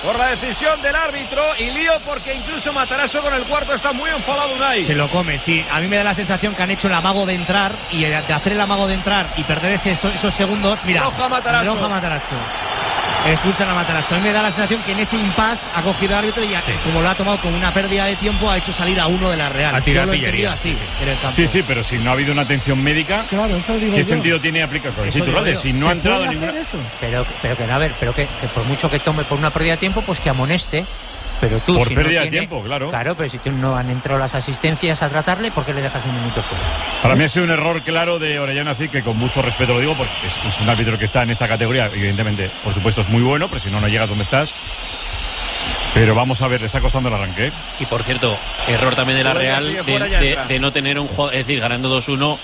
por la decisión del árbitro y lío porque incluso Matarazzo con el cuarto está muy enfadado Unai. Se lo come, sí. A mí me da la sensación que han hecho el amago de entrar y de hacer el amago de entrar y perder esos segundos. Mira, Roja Matarazzo. Expulsan a Matarazzo. A mí me da la sensación que en ese impasse ha cogido el árbitro y como lo ha tomado como una pérdida de tiempo, ha hecho salir a uno de la Real. A tirar pillería así en el campo. Sí, pero si no ha habido una atención médica, claro, eso digo ¿qué yo. sentido tiene aplicar? Si no ha entrado ninguna. Pero que por mucho que tome por una pérdida de tiempo, pues que amoneste. Pero tú, por si pérdida no de tiempo, claro. Claro, pero si tú no han entrado las asistencias a tratarle, ¿por qué le dejas un minuto fuera? Para mí ha sido un error claro de Orellana Cid, que con mucho respeto lo digo, porque es un árbitro que está en esta categoría, evidentemente, por supuesto es muy bueno, pero si no llegas donde estás. Pero vamos a ver, le está costando el arranque. Y por cierto, error también de la Real de no tener un jugador, es decir, ganando 2-1.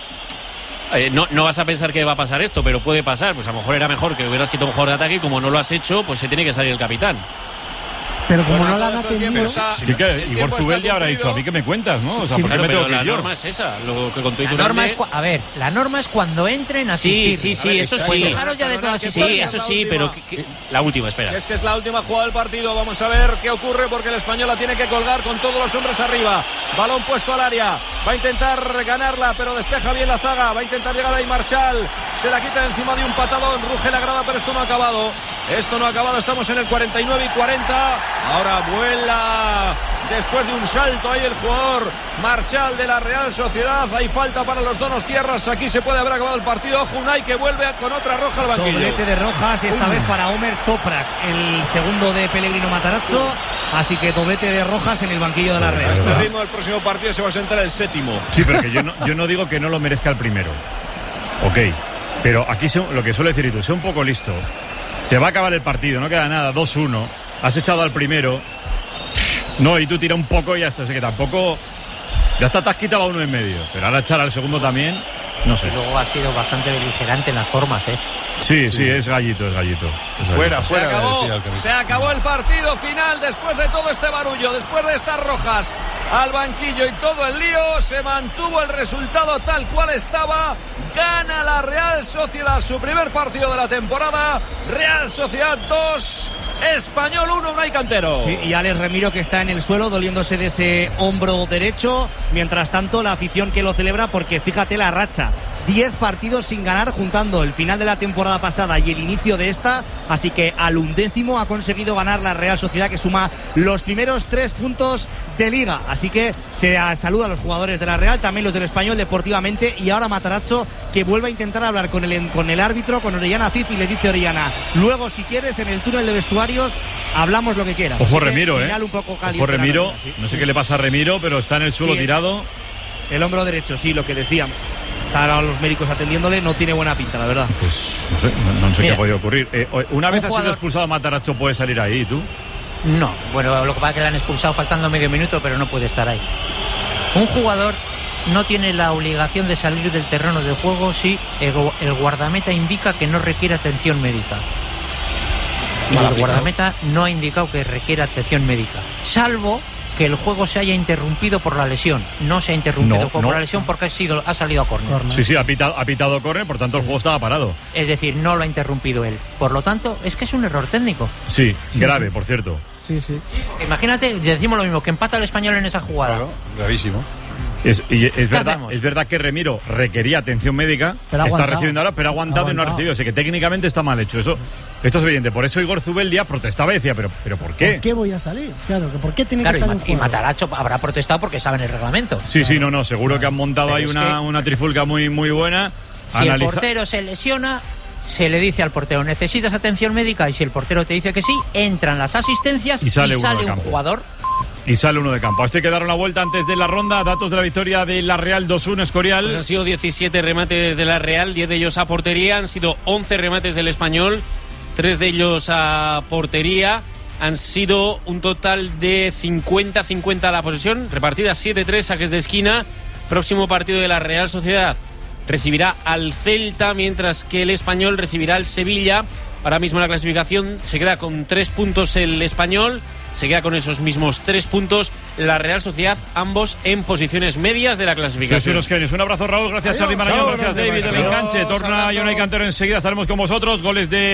No vas a pensar que va a pasar esto, pero puede pasar. Pues a lo mejor era mejor que hubieras quitado un jugador de ataque y como no lo has hecho, pues se tiene que salir el capitán. Pero como no la han atendido... Igor Zubeldia habrá dicho, a mí que me cuentas, ¿no? O sea, ¿por qué me tengo que ir yo? La norma es esa, lo que contó la norma es cuando entren a asistir. Sí, eso sí. Dejaros ya de todas Sí, eso sí, pero la última, espera. Es que es la última jugada del partido. Vamos a ver qué ocurre porque el español la tiene que colgar con todos los hombres arriba. Balón puesto al área. Va a intentar ganarla, pero despeja bien la zaga. Va a intentar llegar ahí Marchal. Se la quita de encima de un patadón. Ruge la grada, pero esto no ha acabado. Estamos en el 49 y 40. Ahora vuela después de un salto ahí el jugador Marchal de la Real Sociedad. Hay falta para los donostiarras. Aquí se puede haber acabado el partido. Ojo, Unai que vuelve con otra roja al banquillo. Doblete de rojas, esta vez para Omer Toprak, el segundo de Pellegrino Matarazzo. Así que doblete de rojas en el banquillo de la Real. Este ritmo del próximo partido se va a sentar el séptimo. Sí, pero que yo no digo que no lo merezca el primero. Ok, pero aquí lo que suele decir tú, sé un poco listo. Se va a acabar el partido, no queda nada, 2-1. Has echado al primero. No, y tú tira un poco y ya está. Así que tampoco. Ya está, te has quitado a uno en medio. Pero ahora echar al segundo también, no sé. Y luego ha sido bastante beligerante en las formas, ¿eh? Sí, es gallito. Fuera. Se acabó el partido final después de todo este barullo, después de estas rojas al banquillo y todo el lío. Se mantuvo el resultado tal cual estaba. Gana la Real Sociedad su primer partido de la temporada. Real Sociedad 2, Español 1, Unai Cantero. Sí, y Alex Remiro que está en el suelo doliéndose de ese hombro derecho. Mientras tanto, la afición que lo celebra, porque fíjate la racha. 10 partidos sin ganar, juntando el final de la temporada pasada y el inicio de esta. Así que al 11º ha conseguido ganar la Real Sociedad, que suma los primeros 3 puntos de Liga. Así que se saluda a los jugadores de la Real, también los del Español deportivamente. Y ahora Matarazzo, que vuelve a intentar hablar con el árbitro, con Orellana Cid, y le dice Orellana: luego, si quieres, en el túnel de vestuarios hablamos lo que quieras. Ojo Remiro, un poco Ojo Remiro, no sé qué le pasa a Remiro, pero está en el suelo tirado. El hombro derecho, sí, lo que decíamos. Están ahora los médicos atendiéndole, no tiene buena pinta, la verdad. Pues no sé qué ha podido ocurrir. Una vez ha sido expulsado Matarazzo, ¿puede salir ahí, tú? No, bueno, lo que pasa es que le han expulsado faltando medio minuto, pero no puede estar ahí. Un jugador no tiene la obligación de salir del terreno de juego si el guardameta indica que no requiere atención médica. Y el guardameta no ha indicado que requiere atención médica, salvo que el juego se haya interrumpido por la lesión. No se ha interrumpido por la lesión porque ha salido a córner. Sí, ha pitado córner, por tanto el juego estaba parado. Es decir, no lo ha interrumpido él. Por lo tanto, es que es un error técnico. Sí, grave, por cierto. Sí. Imagínate, decimos lo mismo, que empata el Español en esa jugada. Claro, gravísimo. Es verdad que Remiro requería atención médica, está recibiendo ahora, pero ha aguantado y no ha recibido. Así que técnicamente está mal hecho. Esto es evidente. Por eso Igor Zubeldia protestaba y decía, pero ¿por qué? ¿Por qué voy a salir? Claro, ¿por qué tiene que salir? Y Matarazzo habrá protestado porque saben el reglamento. Sí, seguro que han montado ahí una trifulca muy, muy buena. Si el portero se lesiona, se le dice al portero: necesitas atención médica, y si el portero te dice que sí, entran las asistencias y sale un jugador. Y sale uno de campo. Este que dar una vuelta antes de la ronda. Datos de la victoria de la Real 2-1 Escorial. Pues han sido 17 remates de la Real, 10 de ellos a portería. Han sido 11 remates del Español, 3 de ellos a portería. Han sido un total de 50-50 a la posesión, repartidas 7-3, saques de esquina. Próximo partido de la Real Sociedad recibirá al Celta, mientras que el Español recibirá al Sevilla. Ahora mismo la clasificación se queda con 3 puntos el Español, se queda con esos mismos 3 puntos la Real Sociedad, ambos en posiciones medias de la clasificación. Un abrazo, Raúl, gracias Charly Marañón, gracias David del enganche. Torna Unai Cantero enseguida, estaremos con vosotros. Goles de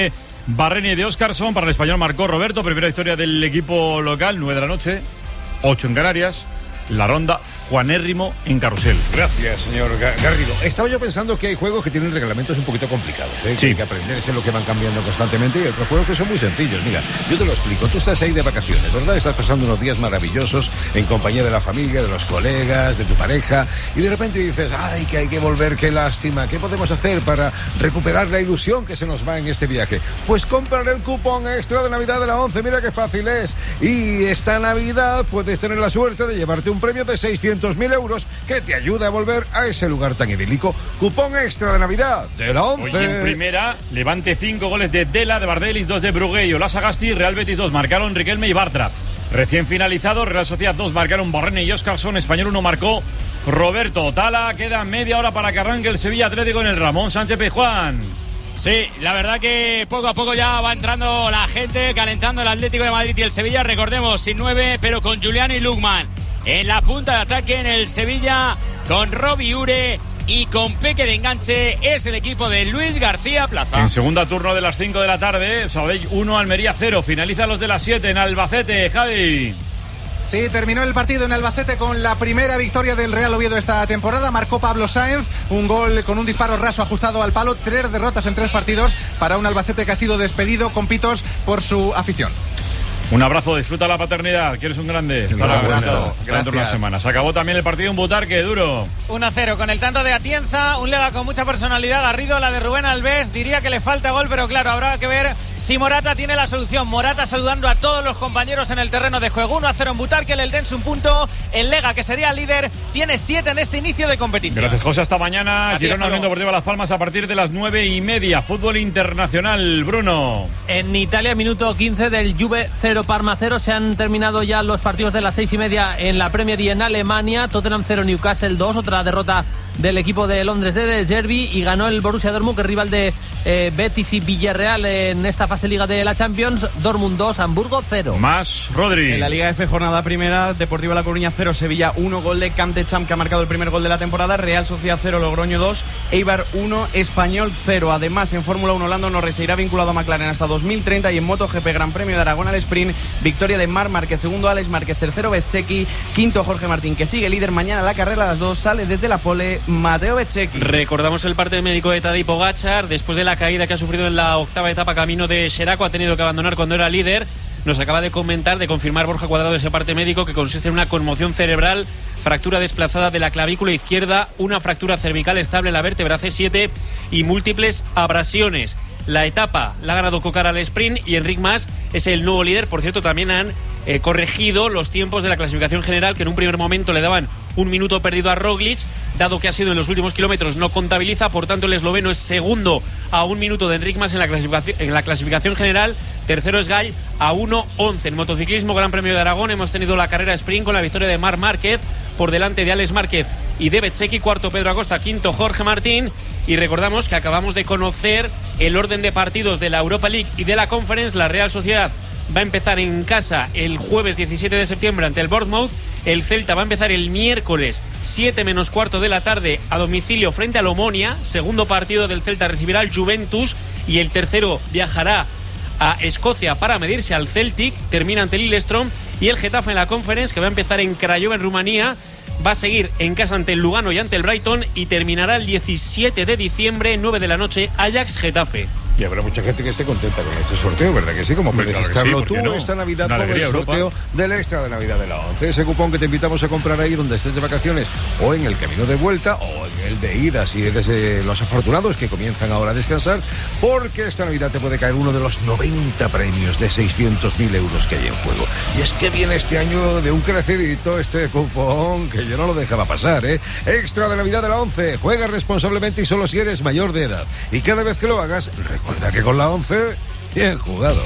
Barreni de Óscarson. Para el español marcó Roberto. Primera victoria del equipo local, 9 de la noche, 8 en Canarias. La ronda Juanérrimo en Carrusel. Gracias, señor Garrido. Estaba yo pensando que hay juegos que tienen reglamentos un poquito complicados, ¿eh? Sí. Hay que aprenderse lo que van cambiando constantemente, y otros juegos que son muy sencillos. Mira, yo te lo explico. Tú estás ahí de vacaciones, ¿verdad? Estás pasando unos días maravillosos en compañía de la familia, de los colegas, de tu pareja, y de repente dices, ay, que hay que volver, qué lástima. ¿Qué podemos hacer para recuperar la ilusión que se nos va en este viaje? Pues comprar el cupón extra de Navidad de la 11. Mira qué fácil es. Y esta Navidad puedes tener la suerte de llevarte un premio de 600.000 euros que te ayuda a volver a ese lugar tan idílico. Cupón extra de Navidad de la 11. Hoy en primera, Levante 5 goles de Dela, de Bardelis, 2 de Brugué y Olasagasti. Real Betis 2, marcaron Riquelme y Bartra. Recién finalizado, Real Sociedad 2, marcaron Barreni y Óscarson. Español 1, marcó Roberto Tala. Queda media hora para que arranque el Sevilla Atlético en el Ramón Sánchez Pizjuán. Sí, la verdad que poco a poco ya va entrando la gente, calentando el Atlético de Madrid y el Sevilla. Recordemos, sin 9, pero con Julián y Lukman en la punta de ataque en el Sevilla, con Robbie Ure y con Peque de enganche. Es el equipo de Luis García Plaza. En segunda turno de las 5 de la tarde, Sabadell 1, Almería 0. Finaliza los de las 7 en Albacete, Javi. Sí, terminó el partido en Albacete con la primera victoria del Real Oviedo esta temporada. Marcó Pablo Sáenz, un gol con un disparo raso ajustado al palo. 3 derrotas en 3 partidos para un Albacete que ha sido despedido con pitos por su afición. Un abrazo, disfruta la paternidad, que eres un grande. Hasta dentro de una semana. Se acabó también el partido en Butarque, duro. 1-0 con el tanto de Atienza, un Lega con mucha personalidad. Garrido, la de Rubén Alves, diría que le falta gol, pero claro, habrá que ver si Morata tiene la solución. Morata saludando a todos los compañeros en el terreno de juego. 1-0 en Butarque, el Eldense un punto. El Lega, que sería líder, tiene 7 en este inicio de competición. Gracias, José, hasta mañana. Girona Unión Deportiva Las Palmas a partir de las 9:30. Fútbol internacional, Bruno. En Italia, minuto 15 del Juve 0, Parma 0. Se han terminado ya los partidos de las 6:30 en la Premier y en Alemania. Tottenham 0, Newcastle 2. Otra derrota del equipo de Londres de De Zerbi, y ganó el Borussia Dortmund, que es rival de Betis y Villarreal en esta fase Liga de la Champions. Dortmund 2, Hamburgo 0. Más, Rodri. En la Liga F, jornada primera, Deportiva La Coruña 0, Sevilla 1, gol de Camp de Champ, que ha marcado el primer gol de la temporada. Real Sociedad 0, Logroño 2, Eibar 1, Español 0. Además, en Fórmula 1, Lando Norris se irá vinculado a McLaren hasta 2030, y en MotoGP, Gran Premio de Aragón al sprint, victoria de Marc Márquez, segundo Alex Márquez, tercero Bezzecchi, quinto Jorge Martín, que sigue líder. Mañana la carrera a las 2, sale desde la pole Mateo Bezzecchi. Recordamos el parte médico de Tadej Pogačar después de la caída que ha sufrido en la octava etapa camino de Xeraco. Ha tenido que abandonar cuando era líder. Nos acaba de comentar, de confirmar Borja Cuadrado ese parte médico, que consiste en una conmoción cerebral, fractura desplazada de la clavícula izquierda, una fractura cervical estable en la vértebra C7 y múltiples abrasiones. La etapa la ha ganado Cocar al sprint, y Enric Mas es el nuevo líder. Por cierto, también han corregido los tiempos de la clasificación general, que en un primer momento le daban un minuto perdido a Roglic. Dado que ha sido en los últimos kilómetros, no contabiliza. Por tanto, el esloveno es segundo a 1 minuto de Enric Mas en la clasificación general. Tercero es Gall a 1:11. En motociclismo, Gran Premio de Aragón, hemos tenido la carrera sprint con la victoria de Marc Márquez por delante de Alex Márquez y de Bezzecchi. Cuarto Pedro Acosta, quinto Jorge Martín. Y recordamos que acabamos de conocer el orden de partidos de la Europa League y de la Conference. La Real Sociedad va a empezar en casa el jueves 17 de septiembre ante el Bournemouth. El Celta va a empezar el miércoles 7 menos cuarto de la tarde a domicilio frente al Omonia. Segundo partido del Celta recibirá al Juventus, y el tercero viajará a Escocia para medirse al Celtic. Termina ante el Lillestrøm. Y el Getafe en la Conference, que va a empezar en Craiova, en Rumanía, va a seguir en casa ante el Lugano y ante el Brighton, y terminará el 17 de diciembre, 9 de la noche, Ajax-Getafe. Y habrá mucha gente que esté contenta con este sorteo, ¿verdad que sí? Como puedes estarlo tú esta Navidad con el sorteo del extra de Navidad de la 11. Ese cupón que te invitamos a comprar ahí donde estés de vacaciones, o en el camino de vuelta, o en el de ida, si eres de los afortunados que comienzan ahora a descansar, porque esta Navidad te puede caer uno de los 90 premios de 600.000 euros que hay en juego. Y es que viene este año de un crecidito este cupón, que yo no lo dejaba pasar, ¿eh? Extra de Navidad de la 11. Juega responsablemente y solo si eres mayor de edad. Y cada vez que lo hagas, recuerda que con la 11, bien jugado.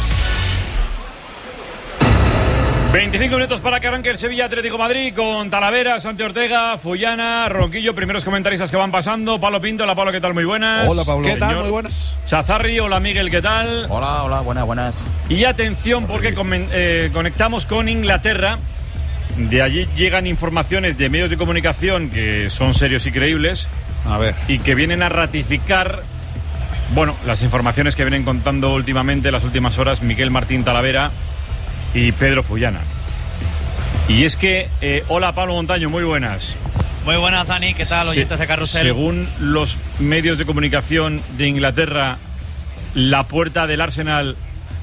25 minutos para que arranque el Sevilla Atlético Madrid con Talavera, Santi Ortega, Fullana, Ronquillo, primeros comentaristas que van pasando. Pablo Pinto, hola Pablo, ¿qué tal? Muy buenas. Hola Pablo. ¿Qué tal? Muy buenas. Chazarri, hola Miguel, ¿qué tal? Hola, buenas. Y atención porque conectamos con Inglaterra. De allí llegan informaciones de medios de comunicación que son serios y creíbles. A ver. Y que vienen a ratificar Bueno, las informaciones que vienen contando últimamente, las últimas horas, Miguel Martín Talavera y Pedro Fullana. Y es que, hola Pablo Montaño, muy buenas. Muy buenas, Dani, ¿qué tal, oyentes de Carrusel? Según los medios de comunicación de Inglaterra, la puerta del Arsenal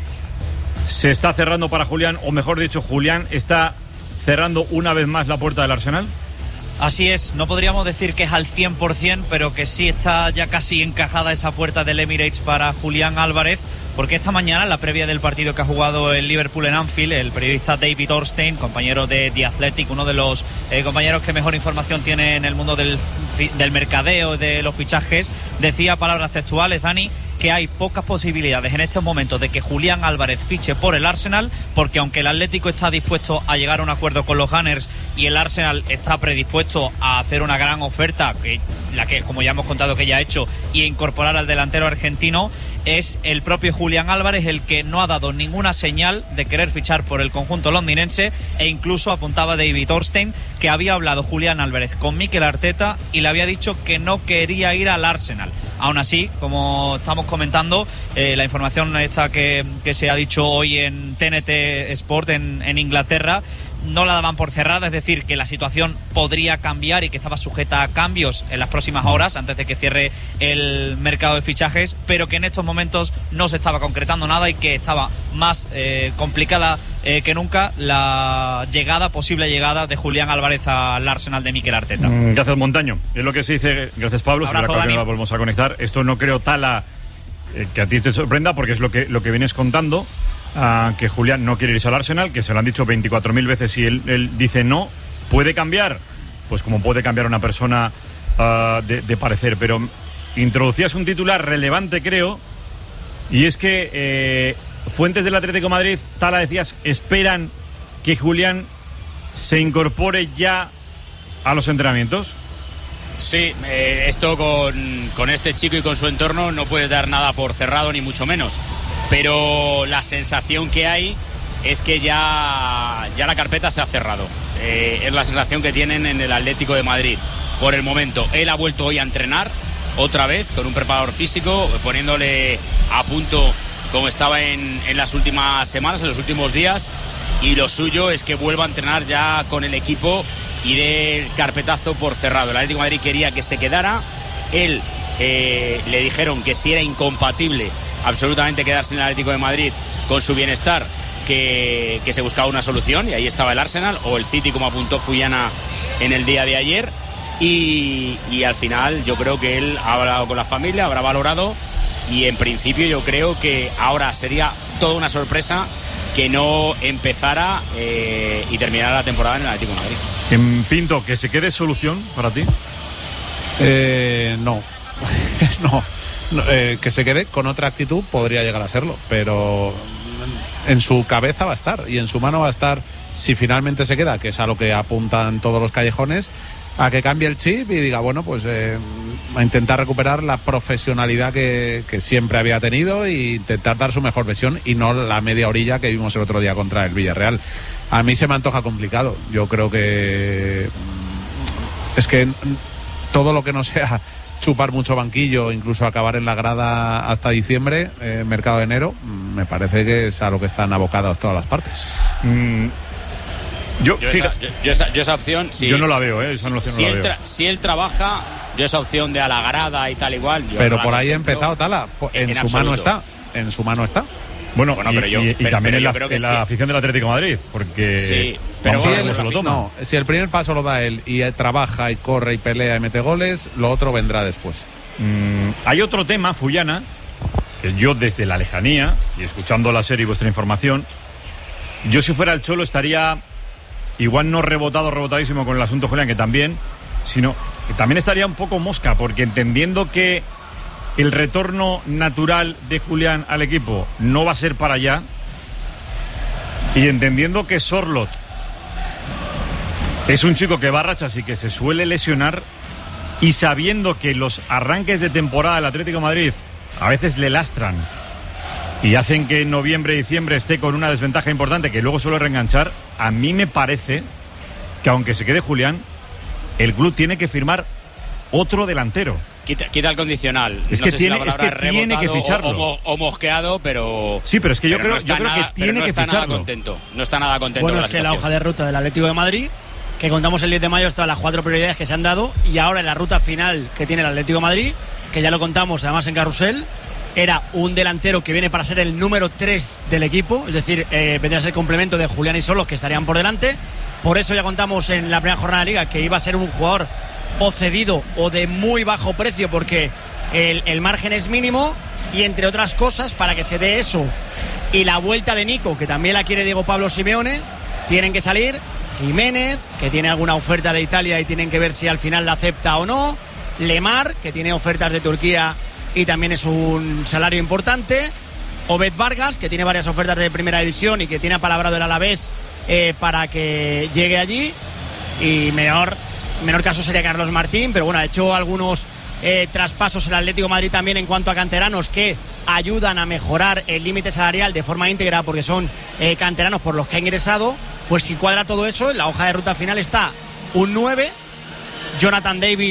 se está cerrando para Julián, o mejor dicho, Julián está cerrando una vez más la puerta del Arsenal. Así es, no podríamos decir que es al 100%, pero que sí está ya casi encajada esa puerta del Emirates para Julián Álvarez, porque esta mañana, en la previa del partido que ha jugado el Liverpool en Anfield, el periodista David Ornstein, compañero de The Athletic, uno de los compañeros que mejor información tiene en el mundo del mercadeo, de los fichajes, decía palabras textuales, Dani, que hay pocas posibilidades en estos momentos de que Julián Álvarez fiche por el Arsenal, porque aunque el Atlético está dispuesto a llegar a un acuerdo con los Gunners y el Arsenal está predispuesto a hacer una gran oferta, la que como ya hemos contado que ya ha hecho, y incorporar al delantero argentino, es el propio Julián Álvarez el que no ha dado ninguna señal de querer fichar por el conjunto londinense, e incluso apuntaba David Ornstein que había hablado Julián Álvarez con Mikel Arteta y le había dicho que no quería ir al Arsenal. Aún así, como estamos comentando, la información esta que se ha dicho hoy en TNT Sport en Inglaterra, no la daban por cerrada, es decir, que la situación podría cambiar y que estaba sujeta a cambios en las próximas horas antes de que cierre el mercado de fichajes, pero que en estos momentos no se estaba concretando nada y que estaba más complicada que nunca la posible llegada de Julián Álvarez al Arsenal de Mikel Arteta. Gracias, Montaño. Es lo que se dice. Gracias, Pablo. Abrazo, que la volvemos a conectar. Esto no creo, Tala, que a ti te sorprenda, porque es lo que vienes contando. Que Julián no quiere irse al Arsenal, que se lo han dicho 24.000 veces y él dice no. ¿Puede cambiar? Pues como puede cambiar una persona de parecer. Pero introducías un titular relevante, creo, y es que fuentes del Atlético de Madrid, Tala, decías, esperan que Julián se incorpore ya a los entrenamientos. Sí, esto con este chico y con su entorno no puedes dar nada por cerrado, ni mucho menos. Pero la sensación que hay es que ya la carpeta se ha cerrado. Es la sensación que tienen en el Atlético de Madrid por el momento. Él ha vuelto hoy a entrenar otra vez con un preparador físico, poniéndole a punto como estaba en las últimas semanas, en los últimos días, y lo suyo es que vuelva a entrenar ya con el equipo y dé el carpetazo por cerrado. El Atlético de Madrid quería que se quedara. Él le dijeron que si era incompatible absolutamente quedarse en el Atlético de Madrid con su bienestar, que se buscaba una solución, y ahí estaba el Arsenal o el City, como apuntó Fullana en el día de ayer, y al final yo creo que él ha hablado con la familia, habrá valorado, y en principio yo creo que ahora sería toda una sorpresa que no empezara y terminara la temporada en el Atlético de Madrid. En Pinto, ¿que se quede solución para ti? No. No. Que se quede con otra actitud podría llegar a serlo, pero en su cabeza va a estar y en su mano va a estar, si finalmente se queda, que es a lo que apuntan todos los callejones, a que cambie el chip y diga, bueno, pues a intentar recuperar la profesionalidad que siempre había tenido e intentar dar su mejor versión, y no la media orilla que vimos el otro día contra el Villarreal. A mí se me antoja complicado. Yo creo que es que todo lo que no sea chupar mucho banquillo, incluso acabar en la grada hasta diciembre, mercado de enero, me parece que es a lo que están abocadas todas las partes. Yo esa opción, sí, yo no la veo, esa opción no la veo. Si él trabaja, yo esa opción de a la grada y tal igual. Pero por ahí ha empezado, Tala, en su mano está. En su mano está. Bueno, pero también en la afición del Atlético de Madrid, porque sí, pero si el primer paso lo da él y trabaja y corre y pelea y mete goles, lo otro vendrá después. Hay otro tema, Fullana, que yo desde la lejanía y escuchando la serie y vuestra información, yo si fuera el Cholo estaría igual no rebotadísimo con el asunto Julián, que también, sino que también estaría un poco mosca, porque entendiendo que el retorno natural de Julián al equipo no va a ser para allá, y entendiendo que Sorloth es un chico que va a rachas y que se suele lesionar, y sabiendo que los arranques de temporada del Atlético de Madrid a veces le lastran y hacen que en noviembre y diciembre esté con una desventaja importante que luego suele reenganchar, a mí me parece que aunque se quede Julián, el club tiene que firmar otro delantero. Quita el condicional. Es no que sé tiene, si la es que tiene que ficharlo. O mosqueado, pero... Sí, pero es que yo creo que tiene no que está ficharlo. Nada contento. No está nada contento. Bueno, con es que la situación. hoja de ruta del Atlético de Madrid, que contamos el 10 de mayo, todas las 4 prioridades que se han dado, y ahora en la ruta final que tiene el Atlético de Madrid, que ya lo contamos además en Carrusel, era un delantero que viene para ser el número 3 del equipo, es decir, vendría a ser complemento de Julián y Solos, que estarían por delante. Por eso ya contamos en la primera jornada de Liga que iba a ser un jugador o cedido o de muy bajo precio, porque el margen es mínimo, y entre otras cosas, para que se dé eso y la vuelta de Nico, que también la quiere Diego Pablo Simeone, tienen que salir Jiménez, que tiene alguna oferta de Italia y tienen que ver si al final la acepta o no, Lemar, que tiene ofertas de Turquía y también es un salario importante, Obed Vargas, que tiene varias ofertas de primera división y que tiene apalabrado el Alavés para que llegue allí, y menor caso sería Carlos Martín, pero bueno, ha hecho algunos traspasos el Atlético de Madrid también en cuanto a canteranos que ayudan a mejorar el límite salarial de forma íntegra, porque son canteranos por los que ha ingresado. Pues si cuadra todo eso, en la hoja de ruta final está un 9, Jonathan David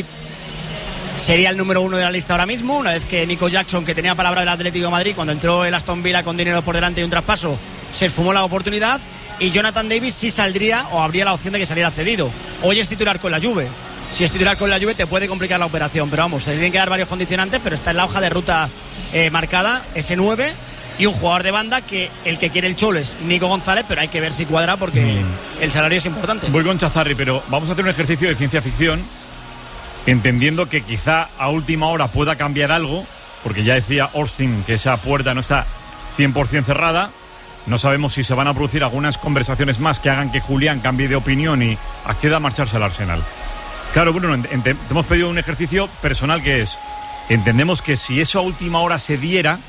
sería el número 1 de la lista ahora mismo, una vez que Nico Jackson, que tenía palabra del Atlético de Madrid cuando entró el Aston Villa con dinero por delante y un traspaso, se esfumó la oportunidad, y Jonathan David sí saldría, o habría la opción de que saliera cedido. Hoy es titular con la Juve. Si es titular con la Juve te puede complicar la operación, pero vamos, se tienen que dar varios condicionantes, pero está en la hoja de ruta marcada ese 9, y un jugador de banda que el que quiere el Cholo es Nico González, pero hay que ver si cuadra porque el salario es importante. Voy con Chazarri, pero vamos a hacer un ejercicio de ciencia ficción, entendiendo que quizá a última hora pueda cambiar algo, porque ya decía Austin que esa puerta no está 100% cerrada. No sabemos si se van a producir algunas conversaciones más que hagan que Julián cambie de opinión y acceda a marcharse al Arsenal. Claro, Bruno, te hemos pedido un ejercicio personal, que es, entendemos que si eso a última hora se diera,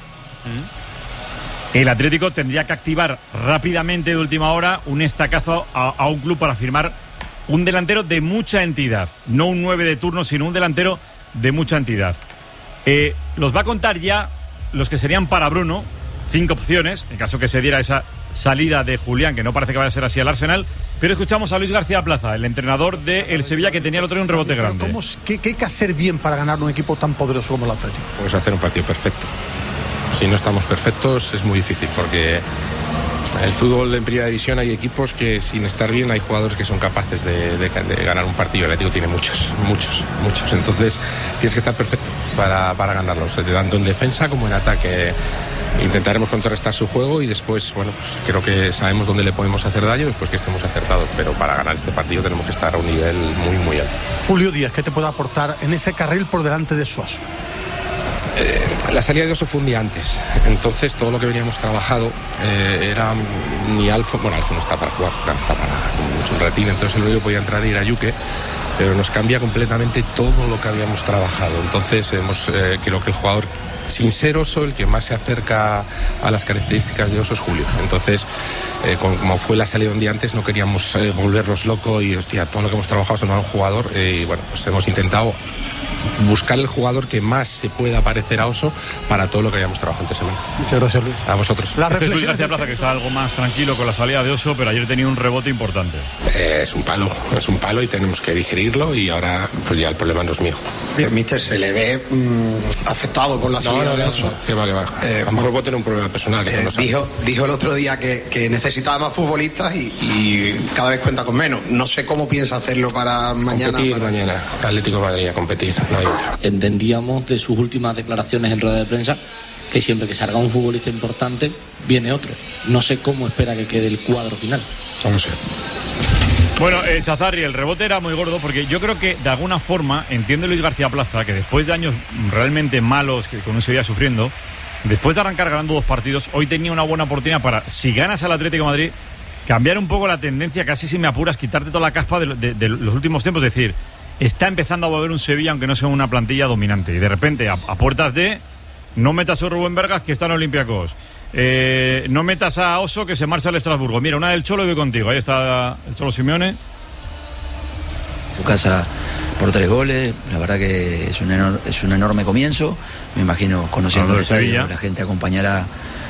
el Atlético tendría que activar rápidamente de última hora un estacazo a un club para firmar un delantero de mucha entidad, no un 9 de turno, sino un delantero de mucha entidad. Los va a contar ya los que serían para Bruno, 5 opciones, en caso que se diera esa salida de Julián, que no parece que vaya a ser así al Arsenal. Pero escuchamos a Luis García Plaza, el entrenador del Sevilla, que tenía el otro día un rebote grande. ¿Qué hay que hacer bien para ganar un equipo tan poderoso como el Atlético? Pues hacer un partido perfecto. Si no estamos perfectos es muy difícil, porque en el fútbol en primera división hay equipos que sin estar bien hay jugadores que son capaces de ganar un partido. El Atlético tiene muchos. Entonces tienes que estar perfecto para ganarlos, tanto en defensa como en ataque. Intentaremos contrarrestar su juego y después, bueno, pues creo que sabemos dónde le podemos hacer daño después que estemos acertados, pero para ganar este partido tenemos que estar a un nivel muy, muy alto. Julio Díaz, ¿qué te puede aportar en ese carril por delante de Suazo? La salida de Oso fue un día antes, entonces todo lo que veníamos trabajado era ni Alfo no está para jugar, está para un retín, entonces el único que podía entrar era Yuke, pero nos cambia completamente todo lo que habíamos trabajado. Entonces creo que el jugador, sin ser Oso, el que más se acerca a las características de Oso es Julio. Entonces, como fue la salida un día antes, no queríamos volvernos locos y, todo lo que hemos trabajado es en un jugador. Y bueno, pues hemos intentado buscar el jugador que más se pueda parecer a Oso para todo lo que hayamos trabajado esta semana. Muchas gracias, Luis. A vosotros. Este es Luis García Plaza, que está algo más tranquilo con la salida de Oso, pero ayer tenía un rebote importante. Es un palo y tenemos que digerirlo, y ahora pues ya el problema no es mío. Mister, se le ve afectado por la salida de Oso. Que va. A lo mejor puede tener un problema personal. Dijo el otro día que necesitaba más futbolistas y cada vez cuenta con menos. No sé cómo piensa hacerlo para mañana. Competir mañana. Atlético de Madrid a competir. No hay otra. Entendíamos de sus últimas declaraciones en rueda de prensa que siempre que salga un futbolista importante viene otro. No sé cómo espera que quede el cuadro final. No lo sé. Bueno, Chazarri, el rebote era muy gordo, porque yo creo que de alguna forma entiende Luis García Plaza que después de años realmente malos que con un Sevilla sufriendo, después de arrancar ganando 2 partidos, hoy tenía una buena oportunidad para, si ganas al Atlético de Madrid, cambiar un poco la tendencia, casi si me apuras, quitarte toda la caspa de los últimos tiempos, es decir, está empezando a volver un Sevilla aunque no sea una plantilla dominante, y de repente a puertas de no metas a Rubén Vargas, que está en Olympiacos, no metas a Oso, que se marcha al Estrasburgo. Mira, una del Cholo y voy contigo. Ahí está el Cholo Simeone. Su casa por 3 goles, la verdad que es un enorme comienzo. Me imagino, conociendo el estadio, la gente acompañará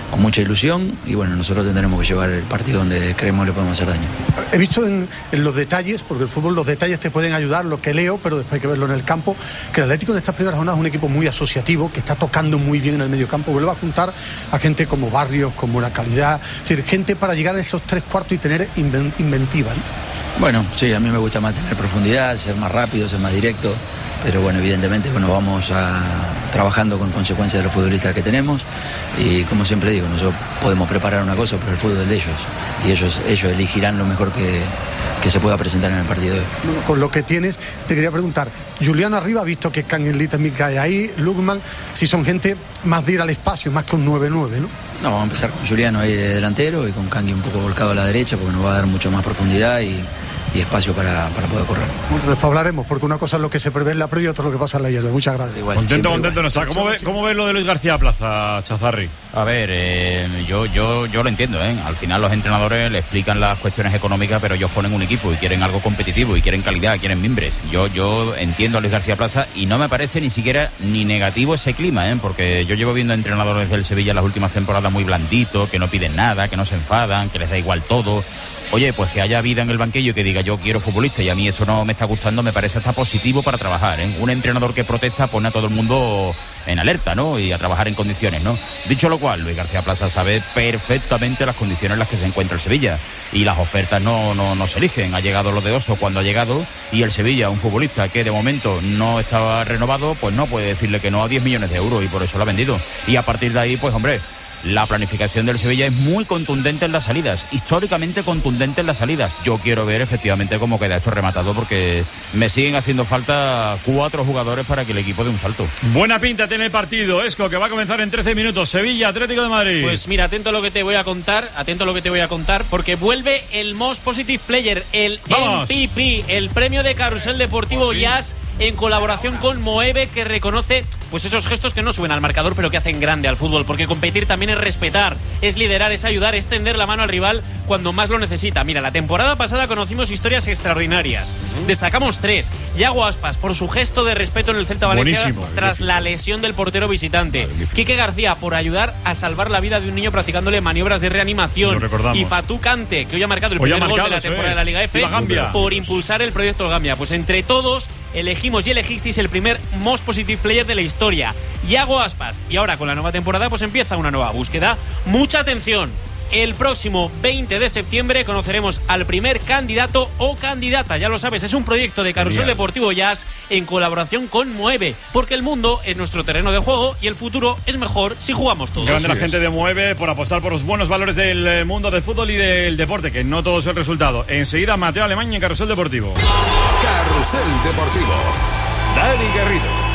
con mucha ilusión y bueno, nosotros tendremos que llevar el partido donde creemos le podemos hacer daño. He visto en los detalles, porque el fútbol, los detalles te pueden ayudar, lo que leo, pero después hay que verlo en el campo, que el Atlético en estas primeras jornadas es un equipo muy asociativo, que está tocando muy bien en el mediocampo, vuelve a juntar a gente como Barrios, como La Calidad, es decir, gente para llegar a esos 3/4 y tener inventiva, ¿no? Bueno, sí, a mí me gusta más tener profundidad, ser más rápido, ser más directo, pero bueno, evidentemente vamos trabajando con consecuencias de los futbolistas que tenemos y como siempre digo, nosotros podemos preparar una cosa, pero el fútbol es de ellos y ellos elegirán lo mejor que se pueda presentar en el partido de hoy. Bueno, con lo que tienes, te quería preguntar, Julián arriba, visto que Canguilí también cae ahí, Lukman, si son gente más de ir al espacio, más que un 9-9, ¿no? No, vamos a empezar con Juliano ahí de delantero y con Cangui un poco volcado a la derecha porque nos va a dar mucho más profundidad y espacio para poder correr. Bueno, después hablaremos, porque una cosa es lo que se prevé en la previa y otra es lo que pasa en la hierba. Muchas gracias. Igual, contento no está. ¿Cómo ves lo de Luis García Plaza, Chazarri? A ver, yo lo entiendo, ¿eh? Al final los entrenadores le explican las cuestiones económicas, pero ellos ponen un equipo y quieren algo competitivo y quieren calidad, quieren mimbres. Yo entiendo a Luis García Plaza y no me parece ni siquiera ni negativo ese clima, ¿eh? Porque yo llevo viendo entrenadores del Sevilla en las últimas temporadas muy blanditos, que no piden nada, que no se enfadan, que les da igual todo. Oye, pues que haya vida en el banquillo y que diga yo quiero futbolista y a mí esto no me está gustando, me parece hasta positivo para trabajar, ¿eh? Un entrenador que protesta pone a todo el mundo en alerta, ¿no? Y a trabajar en condiciones, ¿no? Dicho lo cual, Luis García Plaza sabe perfectamente las condiciones en las que se encuentra el Sevilla y las ofertas no se eligen. Ha llegado lo de Oso cuando ha llegado y el Sevilla, un futbolista que de momento no estaba renovado, pues no puede decirle que no a 10 millones de euros y por eso lo ha vendido. Y a partir de ahí, pues hombre, la planificación del Sevilla es muy contundente en las salidas, históricamente contundente en las salidas. Yo quiero ver efectivamente cómo queda esto rematado porque me siguen haciendo falta 4 jugadores para que el equipo dé un salto. Buena pinta tiene el partido, Esco, que va a comenzar en 13 minutos. Sevilla, Atlético de Madrid. Pues mira, atento a lo que te voy a contar, porque vuelve el Most Positive Player, el MVP, el premio de Carrusel Deportivo Jazz, en colaboración con Moeve, que reconoce pues esos gestos que no suben al marcador pero que hacen grande al fútbol, porque competir también es respetar, es liderar, es ayudar, es tender la mano al rival cuando más lo necesita. Mira, la temporada pasada conocimos historias extraordinarias. Destacamos 3. Yago Aspas, por su gesto de respeto en el Celta Valencia tras la lesión del portero visitante. Quique García, por ayudar a salvar la vida de un niño practicándole maniobras de reanimación. Y Fatou Kante, que hoy ha marcado el primer gol de la temporada de la Liga F, por impulsar el proyecto Gambia. Pues entre todos elegimos y elegisteis el primer Most Positive Player de la historia, Yago Aspas. Y ahora con la nueva temporada pues empieza una nueva búsqueda. Mucha atención. El próximo 20 de septiembre conoceremos al primer candidato o candidata. Ya lo sabes, es un proyecto de Carrusel Deportivo Jazz en colaboración con Mueve, porque el mundo es nuestro terreno de juego y el futuro es mejor si jugamos todos. Grande la gente de Mueve por apostar por los buenos valores del mundo del fútbol y del deporte, que no todo es el resultado. Enseguida Mateo Alemán en Carrusel Deportivo. Carrusel Deportivo. Dani Garrido.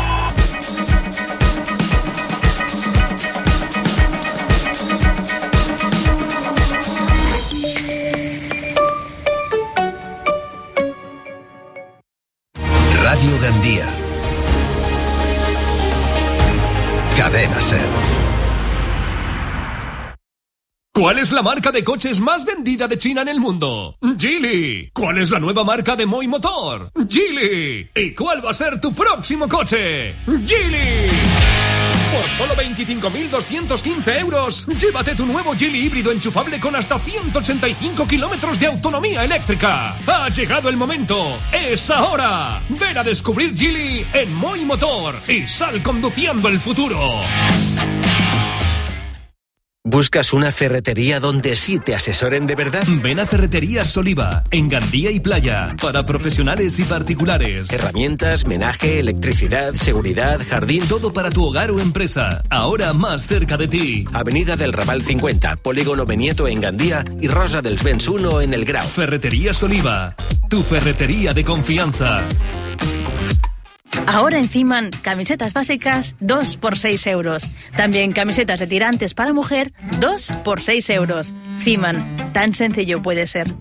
Radio Gandía. Cadena Ser. ¿Cuál es la marca de coches más vendida de China en el mundo? Geely. ¿Cuál es la nueva marca de Moi Motor? Geely. ¿Y cuál va a ser tu próximo coche? Geely. Por solo 25.215 euros, llévate tu nuevo Geely híbrido enchufable con hasta 185 kilómetros de autonomía eléctrica. Ha llegado el momento. ¡Es ahora! Ven a descubrir Geely en Moi Motor y sal conduciendo el futuro. ¿Buscas una ferretería donde sí te asesoren de verdad? Ven a Ferreterías Oliva, en Gandía y Playa, para profesionales y particulares. Herramientas, menaje, electricidad, seguridad, jardín... Todo para tu hogar o empresa, ahora más cerca de ti. Avenida del Raval 50, Polígono Benieto en Gandía y Rosa dels Vents 1 en El Grau. Ferreterías Oliva, tu ferretería de confianza. Ahora en Ciman, camisetas básicas 2 por 6 euros. También camisetas de tirantes para mujer 2 por 6 euros. Ciman, tan sencillo puede ser.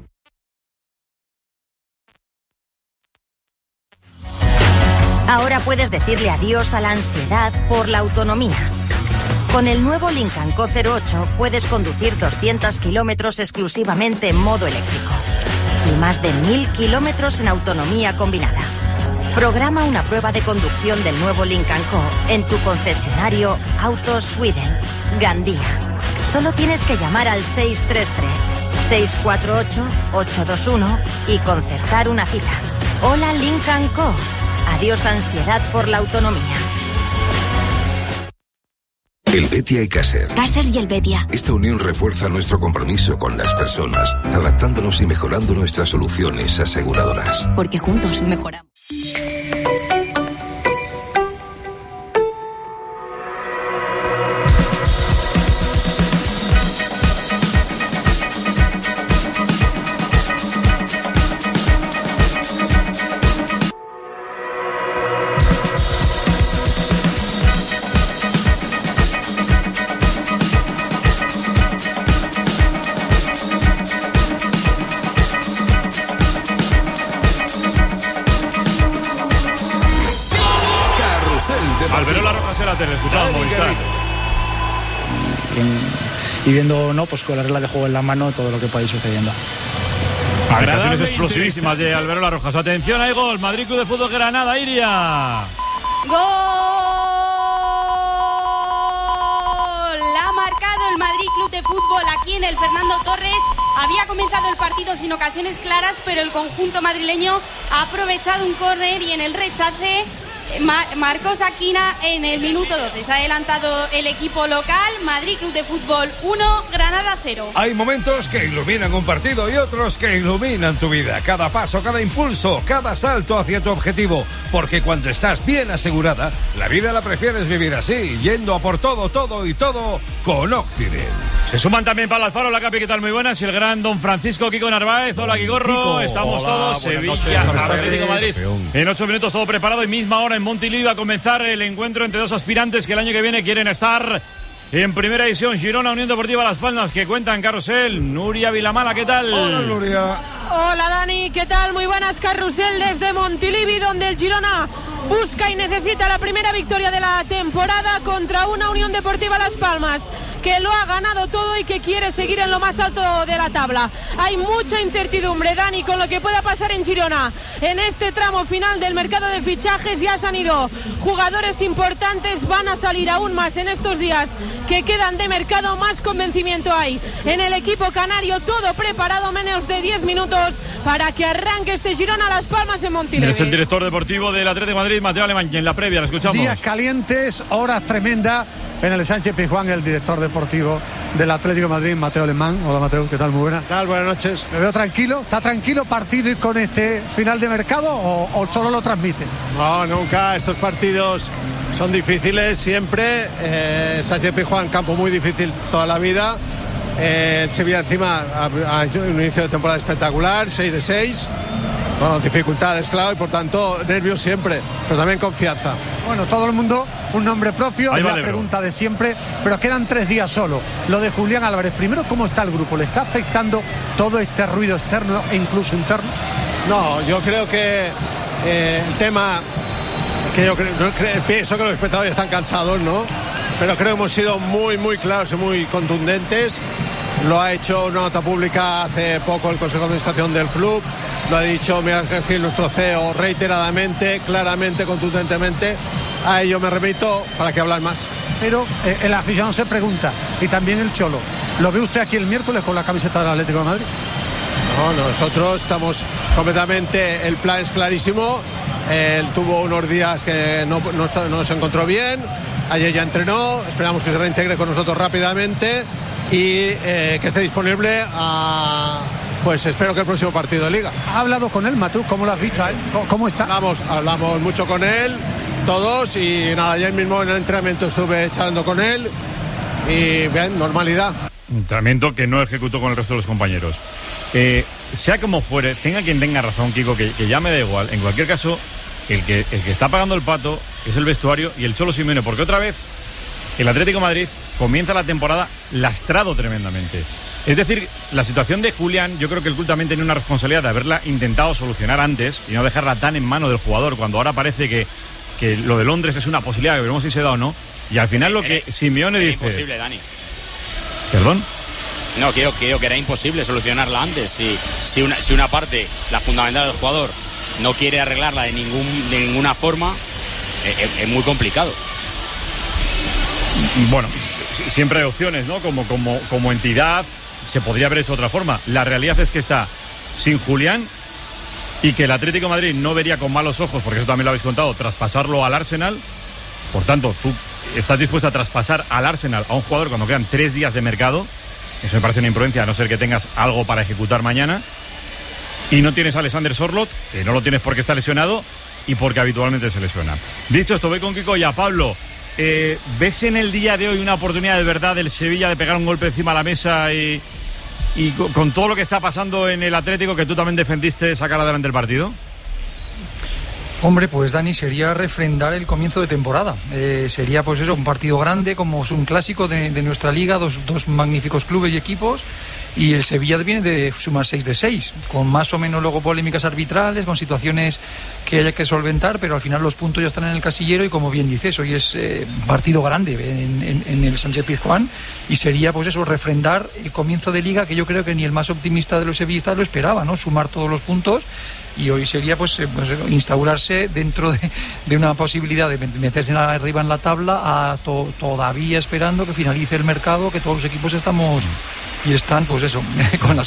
Ahora puedes decirle adiós a la ansiedad por la autonomía. Con el nuevo Lincoln Co 08 puedes conducir 200 kilómetros exclusivamente en modo eléctrico y más de 1000 kilómetros en autonomía combinada. Programa una prueba de conducción del nuevo Lincoln Co en tu concesionario Autos Sweden, Gandía. Solo tienes que llamar al 633-648-821 y concertar una cita. Hola Link & Co. Adiós ansiedad por la autonomía. Helvetia y Caser. Caser y Helvetia. Esta unión refuerza nuestro compromiso con las personas, adaptándonos y mejorando nuestras soluciones aseguradoras. Porque juntos mejoramos. Alberola Rojas en la tele, escuchamos Movistar. Y viendo, ¿no?, pues con la regla de juego en la mano, todo lo que puede ir sucediendo. Agregaciones explosivísimas de Alberola Rojas. Atención, hay gol. Madrid Club de Fútbol Granada, Iria. ¡Gol! Ha marcado el Madrid Club de Fútbol aquí en el Fernando Torres. Había comenzado el partido sin ocasiones claras, pero el conjunto madrileño ha aprovechado un córner y en el rechace marcó Saquina en el minuto 12. Se ha adelantado el equipo local. Madrid Club de Fútbol 1, Granada 0. Hay momentos que iluminan un partido y otros que iluminan tu vida. Cada paso, cada impulso, cada salto hacia tu objetivo. Porque cuando estás bien asegurada, la vida la prefieres vivir así, yendo a por todo, todo y todo con Occident. Se suman también Pablo Alfaro, la Capi, ¿qué tal? Muy buenas. Y el gran don Francisco Kiko Narváez. Hola, Kigorro. Kiko. Estamos Hola, todos. Sevilla, Atlético Madrid. En 8 minutos todo preparado y misma hora en Montilivi va a comenzar el encuentro entre dos aspirantes que el año que viene quieren estar en primera división. Girona, Unión Deportiva Las Palmas, que cuentan Carrusel. Nuria Vilamala, ¿qué tal? Hola, Nuria. Hola, Dani, ¿qué tal? Muy buenas, Carrusel desde Montilivi, donde el Girona busca y necesita la primera victoria de la temporada contra una Unión Deportiva Las Palmas que lo ha ganado todo y que quiere seguir en lo más alto de la tabla. Hay mucha incertidumbre, Dani, con lo que pueda pasar en Girona. En este tramo final del mercado de fichajes ya se han ido jugadores importantes, van a salir aún más en estos días que quedan de mercado. Más convencimiento hay en el equipo canario, todo preparado, menos de 10 minutos para que arranque este Girona Las Palmas en Montilivi. Es el director deportivo del Atlético de Madrid, Mateo Alemán, y en la previa, lo escuchamos. Días calientes, horas tremendas en el Sánchez Pizjuán, el director deportivo del Atlético de Madrid, Mateo Alemán. Hola, Mateo, ¿qué tal? Muy buenas. ¿Qué tal? Buenas noches. ¿Me veo tranquilo? ¿Está tranquilo partido con este final de mercado o solo lo transmite? No, nunca. Estos partidos son difíciles siempre. Sánchez Pizjuán, campo muy difícil toda la vida. El Sevilla encima ha hecho un inicio de temporada espectacular, 6 de 6. Bueno, dificultades, claro, y por tanto nervios siempre, pero también confianza. Bueno, todo el mundo un nombre propio, es la pregunta de siempre, pero quedan 3 días solo. Lo de Julián Álvarez, primero, ¿cómo está el grupo? ¿Le está afectando todo este ruido externo e incluso interno? No, yo creo que el tema, que yo pienso que los espectadores están cansados, ¿no? Pero creo que hemos sido muy, muy claros y muy contundentes. Lo ha hecho una nota pública hace poco el Consejo de Administración del club. Lo ha dicho Miguel Ángel Gil, nuestro CEO, reiteradamente, claramente, contundentemente. A ello me remito para que hablar más. Pero el aficionado se pregunta, y también el Cholo, ¿lo ve usted aquí el miércoles con la camiseta del Atlético de Madrid? No, nosotros estamos completamente, el plan es clarísimo. Él tuvo unos días que no se encontró bien. Ayer ya entrenó, esperamos que se reintegre con nosotros rápidamente y que esté disponible pues espero que el próximo partido de Liga. ¿Ha hablado con él, Matú? ¿Cómo lo has visto a él? ¿Cómo está? Hablamos mucho con él, todos, y nada, ayer mismo en el entrenamiento estuve charlando con él y bien, normalidad. Entrenamiento que no ejecutó con el resto de los compañeros. Sea como fuere, tenga quien tenga razón, Kiko, que ya me da igual. En cualquier caso, el que está pagando el pato es el vestuario y el Cholo Simeone, porque otra vez el Atlético de Madrid comienza la temporada lastrado tremendamente. Es decir, la situación de Julián, yo creo que el club también tenía una responsabilidad de haberla intentado solucionar antes y no dejarla tan en mano del jugador, cuando ahora parece que lo de Londres es una posibilidad, que veremos si se da o no. Y al final lo que Simeone dice... imposible, Dani. ¿Perdón? No, creo que era imposible solucionarla antes. Si una parte, la fundamental del jugador, no quiere arreglarla de ninguna forma, es muy complicado. Bueno, siempre hay opciones, ¿no? Como entidad se podría haber hecho de otra forma. La realidad es que está sin Julián y que el Atlético de Madrid no vería con malos ojos, porque eso también lo habéis contado, traspasarlo al Arsenal. Por tanto, tú estás dispuesto a traspasar al Arsenal a un jugador cuando quedan 3 días de mercado. Eso me parece una imprudencia, a no ser que tengas algo para ejecutar mañana. Y no tienes a Alexander Sorloth, que no lo tienes porque está lesionado y porque habitualmente se lesiona. Dicho esto, voy con Kiko y a Pablo. ¿Ves en el día de hoy una oportunidad de verdad del Sevilla de pegar un golpe encima de la mesa y con todo lo que está pasando en el Atlético, que tú también defendiste, sacar adelante el partido? Hombre, pues Dani, sería refrendar el comienzo de temporada. Sería pues eso, un partido grande, como es un clásico de nuestra liga, dos magníficos clubes y equipos. Y el Sevilla viene de sumar 6 de 6, con más o menos luego polémicas arbitrales, con situaciones que haya que solventar, pero al final los puntos ya están en el casillero y, como bien dices, hoy es partido grande en el Sánchez-Pizjuán, y sería pues eso, refrendar el comienzo de liga, que yo creo que ni el más optimista de los sevillistas lo esperaba, ¿no? Sumar todos los puntos, y hoy sería pues instaurarse dentro de una posibilidad de meterse arriba en la tabla, todavía esperando que finalice el mercado, que todos los equipos están pues eso, con las